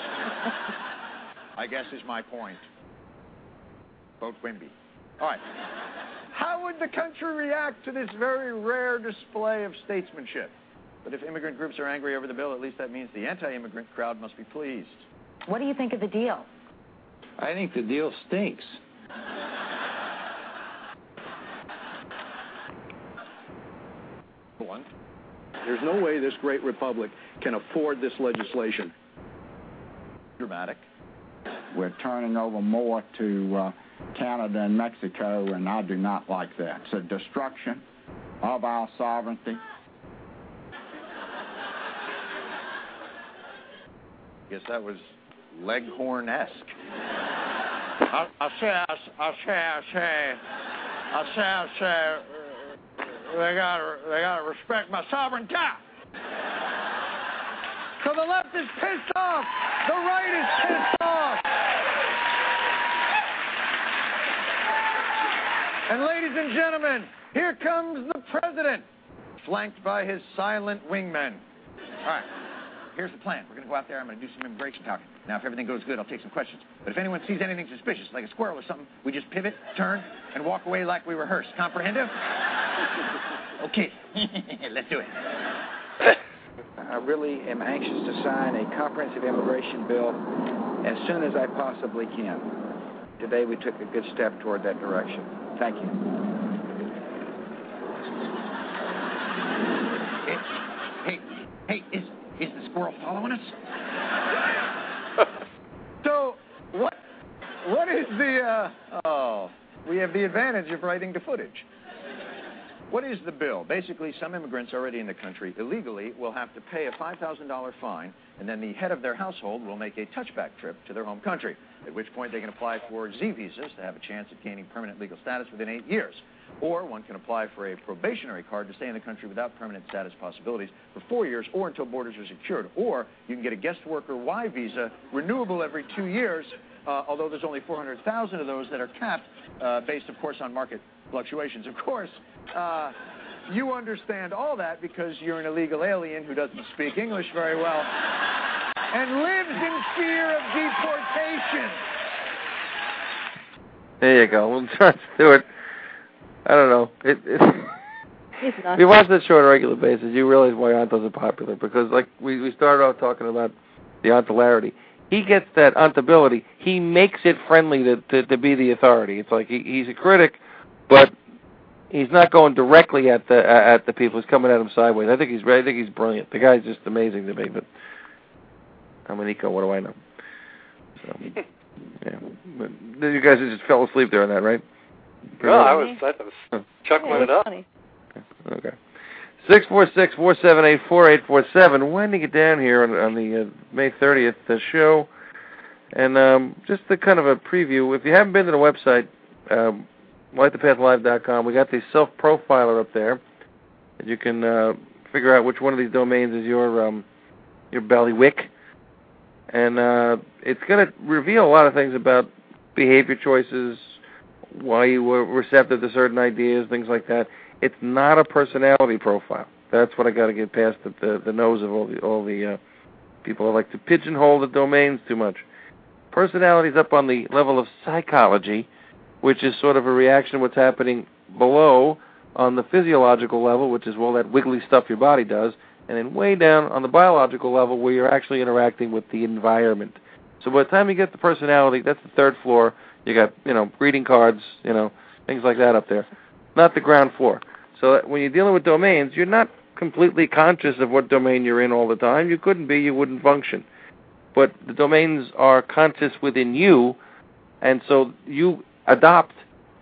I guess is my point. Vote Wimby. All right. How would the country react to this very rare display of statesmanship? But if immigrant groups are angry over the bill, at least that means the anti-immigrant crowd must be pleased. What do you think of the deal? I think the deal stinks. One. There's no way this great republic can afford this legislation. Dramatic. We're turning over more to uh, Canada and Mexico, and I do not like that. It's a destruction of our sovereignty. Guess that was Leghorn-esque. I, I say, I, I say, I say, I say, I say, uh, they gotta, they gotta respect my sovereignty. So the left is pissed off. The right is pissed off. And ladies and gentlemen, here comes the president, flanked by his silent wingmen. All right. Here's the plan. We're going to go out there. I'm going to do some immigration talking. Now, if everything goes good, I'll take some questions. But if anyone sees anything suspicious, like a squirrel or something, we just pivot, turn, and walk away like we rehearsed. Comprehendo? Okay. Let's do it. I really am anxious to sign a comprehensive immigration bill as soon as I possibly can. Today, we took a good step toward that direction. Thank you. Hey, hey, hey, is... Is the squirrel following us? So, what what is the, uh... Oh, we have the advantage of writing to footage. What is the bill? Basically, some immigrants already in the country illegally will have to pay a five thousand dollars fine, and then the head of their household will make a touchback trip to their home country, at which point they can apply for Z visas to have a chance at gaining permanent legal status within eight years. Or one can apply for a probationary card to stay in the country without permanent status possibilities for four years or until borders are secured. Or you can get a guest worker Y visa, renewable every two years, uh, although there's only four hundred thousand of those that are capped, uh, based, of course, on market fluctuations. Of course, uh, you understand all that because you're an illegal alien who doesn't speak English very well and lives in fear of deportation. There you go. We'll try to do it. I don't know. It, it, if you watch that show on a regular basis, you realize why Ontos are popular. Because, like, we, we started off talking about the ontolarity. He gets that ontability. He makes it friendly to, to, to be the authority. It's like he, he's a critic, but he's not going directly at the at the people. He's coming at them sideways. I think he's I think he's brilliant. The guy's just amazing to me. But I'm an eco. What do I know? So, yeah. But you guys just fell asleep there on that, right? No, I was, I was chuckling yeah, it up. Funny. Okay. six four six, four seven eight, four eight four seven. Winding it down here on, on the uh, May thirtieth uh, show. And um, just the kind of a preview. If you haven't been to the website, um, light the path live dot com, we got the self-profiler up there. And you can uh, figure out which one of these domains is your um, your ballywick. And uh, it's going to reveal a lot of things about behavior choices, why you were receptive to certain ideas, things like that. It's not a personality profile. That's what I got to get past the, the, the nose of all the all the uh, people who like to pigeonhole the domains too much. Personality is up on the level of psychology, which is sort of a reaction to what's happening below on the physiological level, which is all that wiggly stuff your body does, and then way down on the biological level where you're actually interacting with the environment. So by the time you get the personality, that's the third floor. You got, you know, greeting cards, you know, things like that up there. Not the ground floor. So when you're dealing with domains, you're not completely conscious of what domain you're in all the time. You couldn't be, you wouldn't function. but the domains are conscious within you, and so you adopt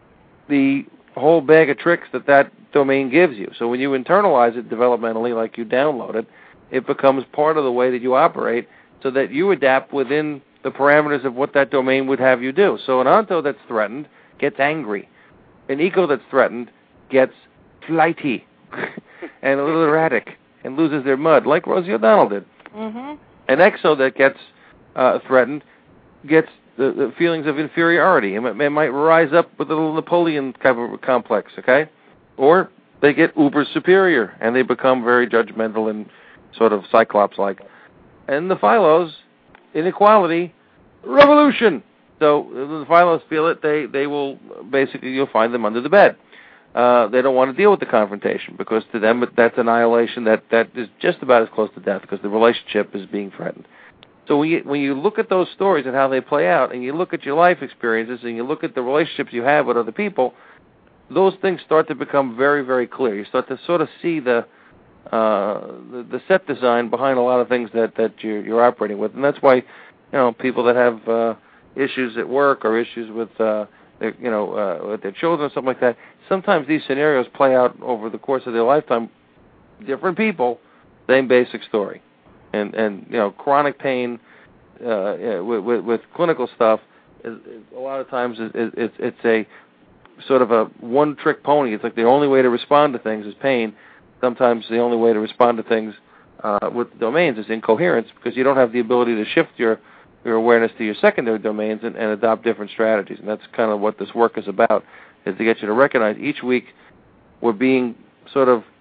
the whole bag of tricks that that domain gives you. So when you internalize it developmentally, like you download it, it becomes part of the way that you operate so that you adapt within the parameters of what that domain would have you do. So an onto that's threatened gets angry. An eco that's threatened gets flighty and a little erratic and loses their mud, like Rosie O'Donnell did. Mm-hmm. An exo that gets uh, threatened gets the, the feelings of inferiority. It might, it might rise up with a little Napoleon type of complex, okay? Or they get uber superior, and they become very judgmental and sort of Cyclops-like. And the Philos, inequality, revolution. So the Philos feel it, they, they will, basically, you'll find them under the bed. Uh, they don't want to deal with the confrontation because to them that's annihilation that, that is just about as close to death because the relationship is being threatened. So when you, when you look at those stories and how they play out and you look at your life experiences and you look at the relationships you have with other people, those things start to become very, very clear. You start to sort of see the uh, the, the set design behind a lot of things that, that you're, you're operating with. And that's why, you know, people that have uh, issues at work or issues with, uh, their, you know, uh, with their children or something like that, sometimes these scenarios play out over the course of their lifetime. Different people, same basic story. And, and you know, chronic pain uh, with, with, with clinical stuff, is, is a lot of times is, is, it's, it's a sort of a one-trick pony. It's like the only way to respond to things is pain. Sometimes the only way to respond to things uh, with domains is incoherence because you don't have the ability to shift your, your awareness to your secondary domains and, and adopt different strategies. And that's kind of what this work is about, is to get you to recognize each week we're being sort of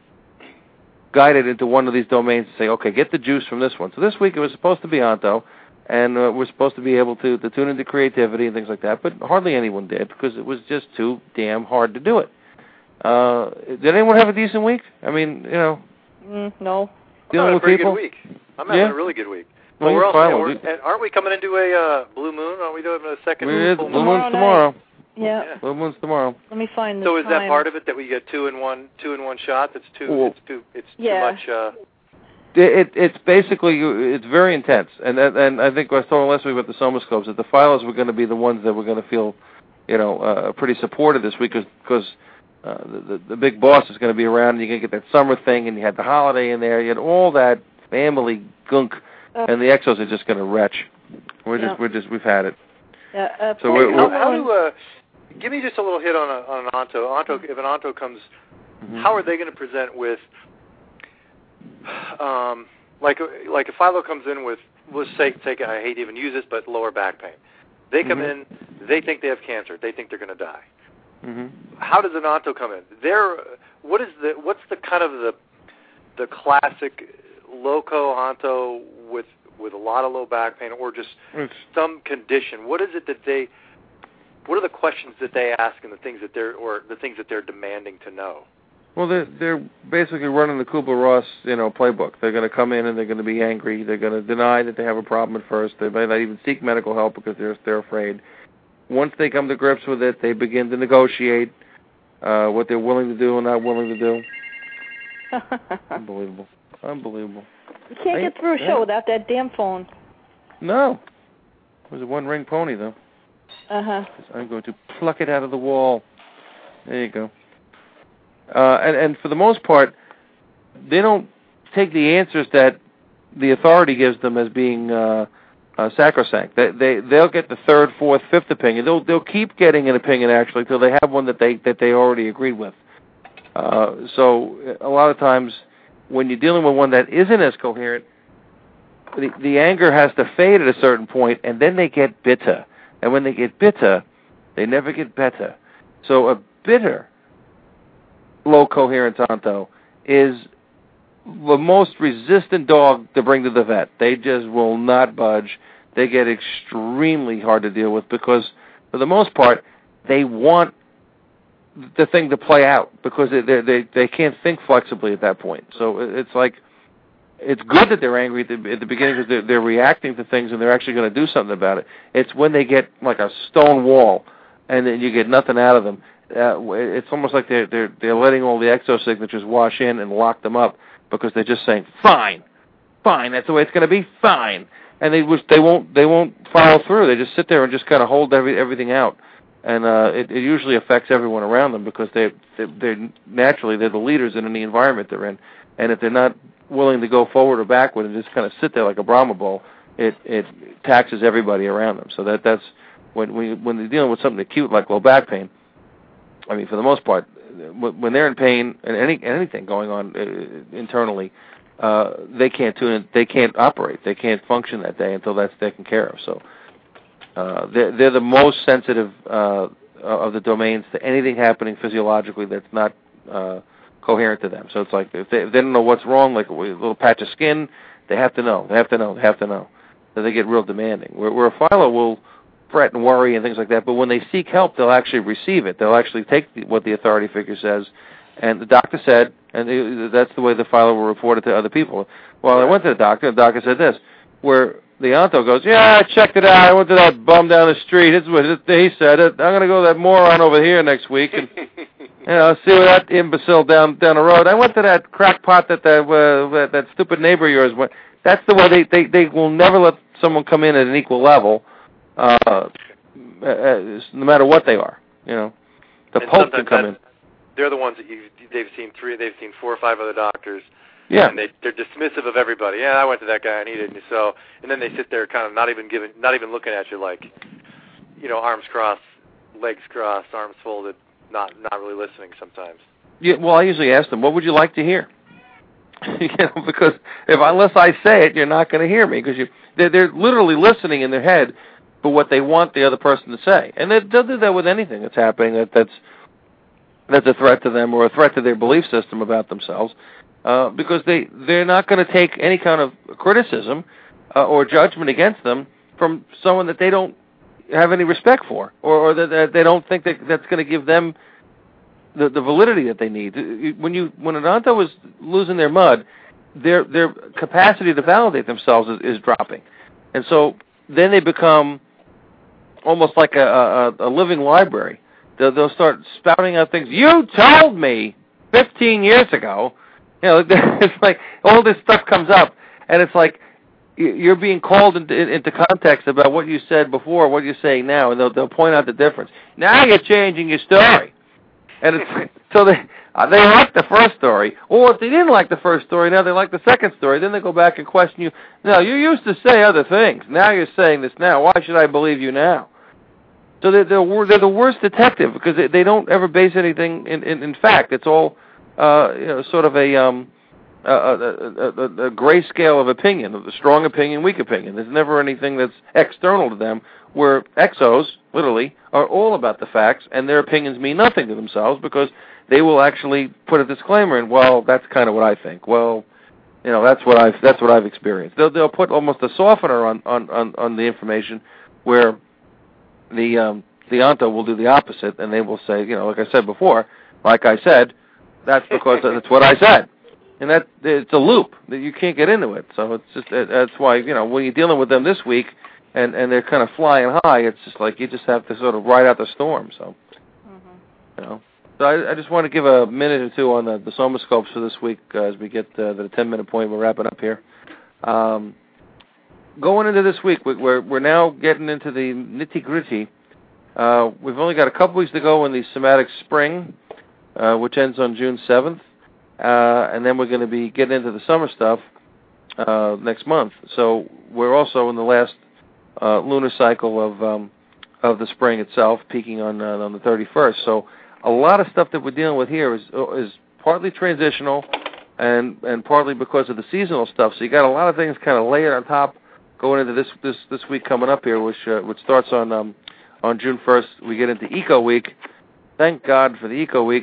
guided into one of these domains to say, okay, get the juice from this one. So this week it was supposed to be onto, and uh, we're supposed to be able to, to tune into creativity and things like that, but hardly anyone did because it was just too damn hard to do it. Uh, did anyone have a decent week? I mean, you know. Mm, no. Dealing I'm having with a pretty people? good week. I'm having Yeah? a really good week. Well, But we're also, finally. and we're, and aren't we coming into a uh, blue moon? Aren't we doing a second We moon? did. full Blue moon? moon's tomorrow. Yeah. Yeah. Blue moon's tomorrow. Let me find the So is that time. part of it that we get two in one, two in one shot? That's too. Well, it's too. It's yeah. too much. Uh, It, it's basically, it's very intense. And and I think I was talking last week about the Somascopes, that the Philos were going to be the ones that were going to feel, you know, uh, pretty supported this week because uh, the, the big boss is going to be around and you're going to get that summer thing and you had the holiday in there. You had all that family gunk Uh, and the Exos are just going to retch. We're yeah. just, we're just, we've had it. Yeah, uh, So we're, how, we're, how do uh, give me just a little hit on a, on an onto. Onto, if an onto comes, mm-hmm. how are they going to present with? Um, like like if Philo comes in with, let's say, take I hate to even use this, but lower back pain. They come mm-hmm. in, they think they have cancer, they think they're going to die. Mm-hmm. How does an onto come in? They're, what is the what's the kind of the the classic loco onto with with a lot of low back pain or just It's, some condition? What is it that they? What are the questions that they ask and the things that they're or the things that they're demanding to know? well, they're, they're basically running the Kubler-Ross, you know, playbook. They're going to come in and they're going to be angry. They're going to deny that they have a problem at first. They may not even seek medical help because they're they're afraid. Once they come to grips with it, they begin to negotiate uh, what they're willing to do and not willing to do. Unbelievable. Unbelievable. You can't I, get through a show yeah. without that damn phone. No. It was a one-ring pony, though. Uh-huh. I'm going to pluck it out of the wall. There you go. Uh, and, and for the most part, they don't take the answers that the authority gives them as being uh, uh, sacrosanct. They, they they'll get the third, fourth, fifth opinion. They'll they'll keep getting an opinion actually till they have one that they that they already agreed with. Uh, so a lot of times, when you're dealing with one that isn't as coherent, the the anger has to fade at a certain point, and then they get bitter. And when they get bitter, they never get better. So a bitter low coherence onto is the most resistant dog to bring to the vet. They just will not budge. They get extremely hard to deal with because, for the most part, they want the thing to play out because they they they can't think flexibly at that point. So it's like it's good that they're angry at the, at the beginning because they're, they're reacting to things and they're actually going to do something about it. It's when they get like a stone wall and then you get nothing out of them. Uh, it's almost like they're, they're they're letting all the exo signatures wash in and lock them up because they're just saying, fine, fine, that's the way it's going to be, fine. and they was they won't they won't follow through. They just sit there and just kind of hold every everything out, and uh, it, it usually affects everyone around them because they they they're naturally they're the leaders in any environment they're in, and if they're not willing to go forward or backward and just kind of sit there like a Brahma bull, it it taxes everybody around them. So that that's when we when they're dealing with something acute like low back pain. I mean, for the most part, when they're in pain and any anything going on uh, internally, uh, they can't tune. They can't operate. They can't function that day until that's taken care of. So uh, they're they're the most sensitive uh, of the domains to anything happening physiologically that's not uh, coherent to them. So it's like if they, if they don't know what's wrong, like a little patch of skin, they have to know. They have to know. They have to know. So they get real demanding. Where, where a philo will fret and worry and things like that, but when they seek help, they'll actually receive it. They'll actually take the, what the authority figure says, and the doctor said, and it, that's the way the philo will report it to other people. Well, I went to the doctor, and the doctor said this, where the onto goes, yeah, I checked it out. I went to that bum down the street. It's what he said. It. I'm going to go to that moron over here next week and you know see what that imbecile down down the road. I went to that crackpot that that, uh, that that stupid neighbor of yours went. That's the way they, they they will never let someone come in at an equal level. Uh, uh, no matter what they are, you know, the and Pope can come in. They're the ones that you they've seen three, they've seen four or five other doctors. Yeah, and they they're dismissive of everybody. Yeah, I went to that guy and he didn't. So, and then they sit there, kind of not even giving, not even looking at you, like, you know, arms crossed, legs crossed, arms folded, not not really listening sometimes. Yeah, well, I usually ask them, what would you like to hear? you know, because if unless I say it, you're not going to hear me because you they're, they're literally listening in their head for what they want the other person to say. And they, they'll do that with anything that's happening that, that's that's a threat to them or a threat to their belief system about themselves, uh, because they, they're not going to take any kind of criticism uh, or judgment against them from someone that they don't have any respect for or, or that, that they don't think that that's going to give them the, the validity that they need. When you when an onto is losing their mud, their their capacity to validate themselves is, is dropping. And so then they become almost like a, a, a living library. They'll, they'll start spouting out things. You told me fifteen years ago. You know, it's like all this stuff comes up, and it's like you're being called into, into context about what you said before, what you're saying now, and they'll, they'll point out the difference. Now you're changing your story, and it's so they uh, they like the first story, or if they didn't like the first story, now they like the second story. Then they go back and question you. No, you used to say other things. Now you're saying this now. Why should I believe you now? So they're they're, they're the worst detective because they, they don't ever base anything in, in, in fact. It's all uh, you know, sort of a um, a, a, a, a gray scale of opinion, of the strong opinion, weak opinion. There's never anything that's external to them. Where exos, literally, are all about the facts, and their opinions mean nothing to themselves because they will actually put a disclaimer in. Well, that's kind of what I think. Well, you know, that's what I've that's what I've experienced. They'll they'll put almost a softener on on, on, on the information, where the um, the onto will do the opposite, and they will say, you know, like I said before, like I said, that's because that's what I said, and that it's a loop that you can't get into it. So it's just that's why, you know, when you're dealing with them this week. And and they're kind of flying high. It's just like you just have to sort of ride out the storm. So, mm-hmm. you know. So I, I just want to give a minute or two on the, the somascopes for this week uh, as we get uh, to the ten minute point. We're wrapping up here. Um, going into this week, we're we're now getting into the nitty gritty. Uh, we've only got a couple weeks to go in the somatic spring, uh, which ends on June seventh, uh, and then we're going to be getting into the summer stuff uh, next month. So we're also in the last Uh, lunar cycle of um, of the spring itself, peaking on uh, on the thirty-first. So a lot of stuff that we're dealing with here is is partly transitional, and and partly because of the seasonal stuff. So you got a lot of things kind of layered on top going into this this this week coming up here, which uh, which starts on um, on June first. We get into Eco Week. Thank God for the Eco Week.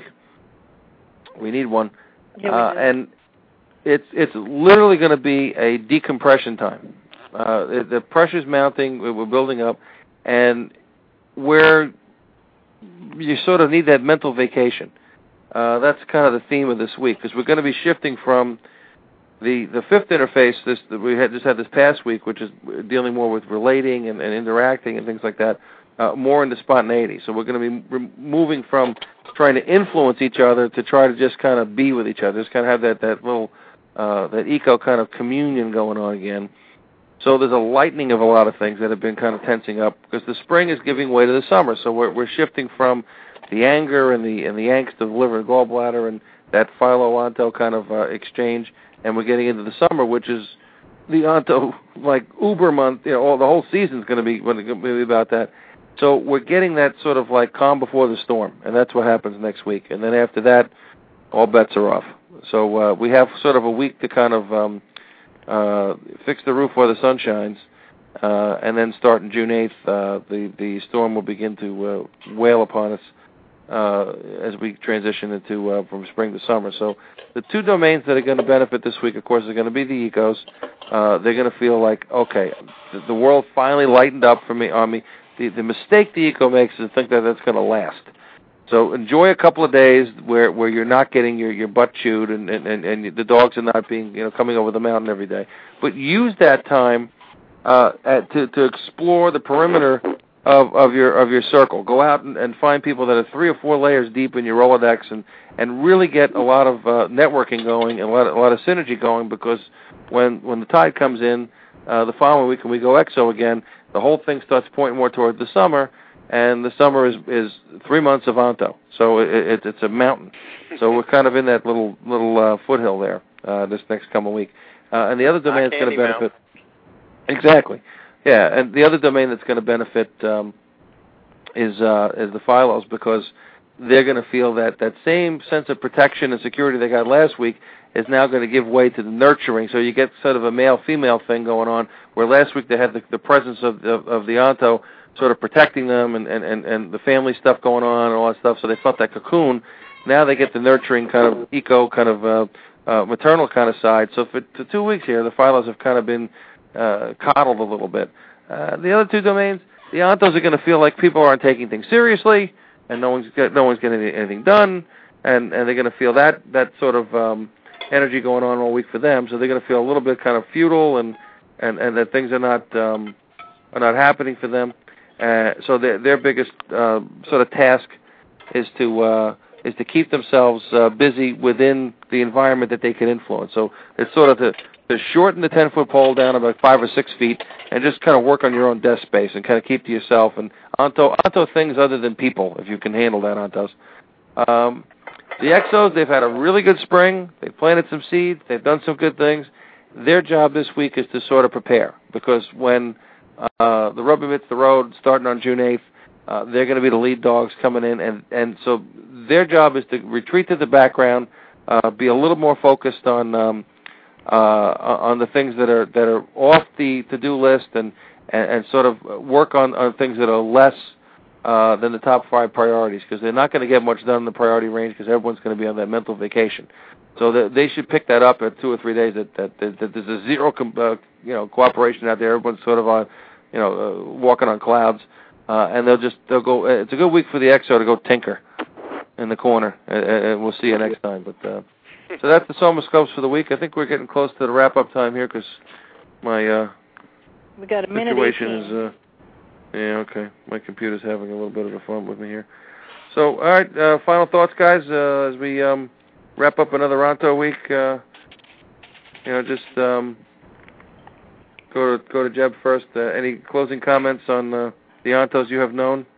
We need one, yeah, uh, and it's it's literally going to be a decompression time. Uh, the pressure's mounting, we're building up, and where you sort of need that mental vacation. Uh, that's kind of the theme of this week, because we're going to be shifting from the the fifth interface this that we had just had this past week, which is dealing more with relating and, and interacting and things like that, uh, more into spontaneity. So we're going to be re- moving from trying to influence each other to try to just kind of be with each other, just kind of have that, that little, uh, that eco kind of communion going on again. So there's a lightening of a lot of things that have been kind of tensing up because the spring is giving way to the summer. So we're we're shifting from the anger and the and the angst of liver and gallbladder and that philo-onto kind of uh, exchange, and we're getting into the summer, which is the onto like uber month. You know, all the whole season's going to be going to be about that. So we're getting that sort of like calm before the storm, and that's what happens next week. And then after that, all bets are off. So uh, we have sort of a week to kind of um, uh, fix the roof where the sun shines, uh, and then starting June eighth, uh, the the storm will begin to uh, wail upon us uh, as we transition into uh, from spring to summer. So the two domains that are going to benefit this week, of course, are going to be the ecos. Uh, they're going to feel like, okay, the, the world finally lightened up for me on me. The, the mistake the eco makes is to think that that's going to last. So enjoy a couple of days where, where you're not getting your, your butt chewed and, and, and, and the dogs are not being, you know, coming over the mountain every day. But use that time uh, at, to, to explore the perimeter of, of your of your circle. Go out and, and find people that are three or four layers deep in your Rolodex and, and really get a lot of uh, networking going and a lot, a lot of synergy going, because when, when the tide comes in uh, the following week and we go exo again, the whole thing starts pointing more toward the summer, and the summer is, is three months of onto. So it, it, it's a mountain. So we're kind of in that little little uh, foothill there uh, this next coming week. Uh, and the other domain that's going to benefit... Exactly. Yeah, and the other domain that's going to benefit um, is uh, is the phylos, because they're going to feel that that same sense of protection and security they got last week is now going to give way to the nurturing. So you get sort of a male-female thing going on, where last week they had the, the presence of, of, of the onto sort of protecting them and, and, and, and the family stuff going on and all that stuff, so they felt that cocoon. Now they get the nurturing kind of eco, kind of uh, uh, maternal kind of side. So for, for two weeks here, the phylos have kind of been uh, coddled a little bit. Uh, the other two domains, the ontos are going to feel like people aren't taking things seriously, and no one's get, no one's getting anything done, and, and they're going to feel that, that sort of... Um, energy going on all week for them, so they're going to feel a little bit kind of futile and, and, and that things are not um, are not happening for them. Uh, so their their biggest uh, sort of task is to uh, is to keep themselves uh, busy within the environment that they can influence. So it's sort of to, to shorten the ten-foot pole down about five or six feet and just kind of work on your own desk space and kind of keep to yourself and onto onto things other than people, if you can handle that, ontos. Um, The exos, they've had a really good spring. They've planted some seeds. They've done some good things. Their job this week is to sort of prepare, because when uh, the rubber meets the road starting on June eighth, uh, they're going to be the lead dogs coming in. And, and so their job is to retreat to the background, uh, be a little more focused on um, uh, on the things that are that are off the to-do list and, and, and sort of work on, on things that are less Uh, than the top five priorities, because they're not going to get much done in the priority range because everyone's going to be on that mental vacation. So that they should pick that up at two or three days that, that, that, that there's a zero com- uh, you know, cooperation out there. Everyone's sort of on, you know, uh, walking on clouds, uh, and they'll just they'll go. Uh, it's a good week for the exo to go tinker in the corner, and, and we'll see you next time. But uh, so that's the Somascopes for the week. I think we're getting close to the wrap-up time here because my uh, we got a minute situation eighteen. is. Uh, Yeah, okay. My computer's having a little bit of a fun with me here. So, all right, uh, final thoughts, guys, uh, as we um, wrap up another Onto week. Uh, you know, just um, go to go to Jeb first. Uh, any closing comments on uh, the Ontos you have known?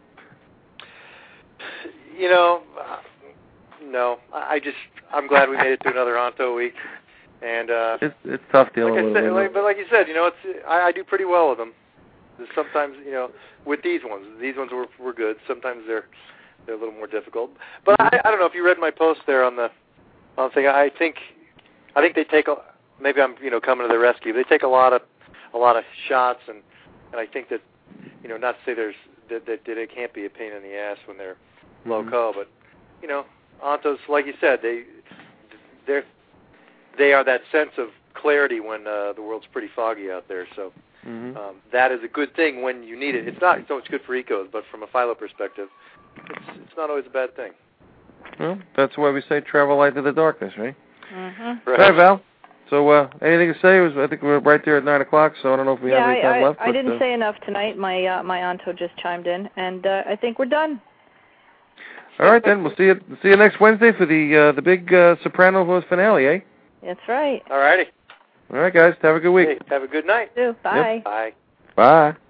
You know, uh, no. I just I'm glad we made it to another Onto week, and uh, it's it's tough dealing like I with said, them. like, but like you said, you know, it's I, I do pretty well with them. Sometimes, you know, with these ones, these ones were were good. Sometimes they're they're a little more difficult. But I, I don't know if you read my post there on the on the thing. I think I think they take a maybe I'm you know coming to the rescue. They take a lot of a lot of shots, and, and I think that you know not to say there's that, that, that it can't be a pain in the ass when they're mm-hmm. low-co, but you know, Ontos, like you said, they they they are that sense of clarity when uh, the world's pretty foggy out there. So. Mm-hmm. Um, that is a good thing when you need it. It's not so much good for ecos, but from a philo perspective, it's, it's not always a bad thing. Well, that's why we say travel light to the darkness, right? Mm-hmm. Right, Val. So, uh, anything to say? It was, I think we're right there at nine o'clock, so I don't know if we yeah, have any I, time I, left. I but, didn't uh, say enough tonight. My uh, my Onto just chimed in, and uh, I think we're done. All right, then. We'll see you see you next Wednesday for the uh, the big uh, Sopranos finale, eh? That's right. All righty. All right, guys. Have a good week. Hey, have a good night. Bye. Bye. Bye.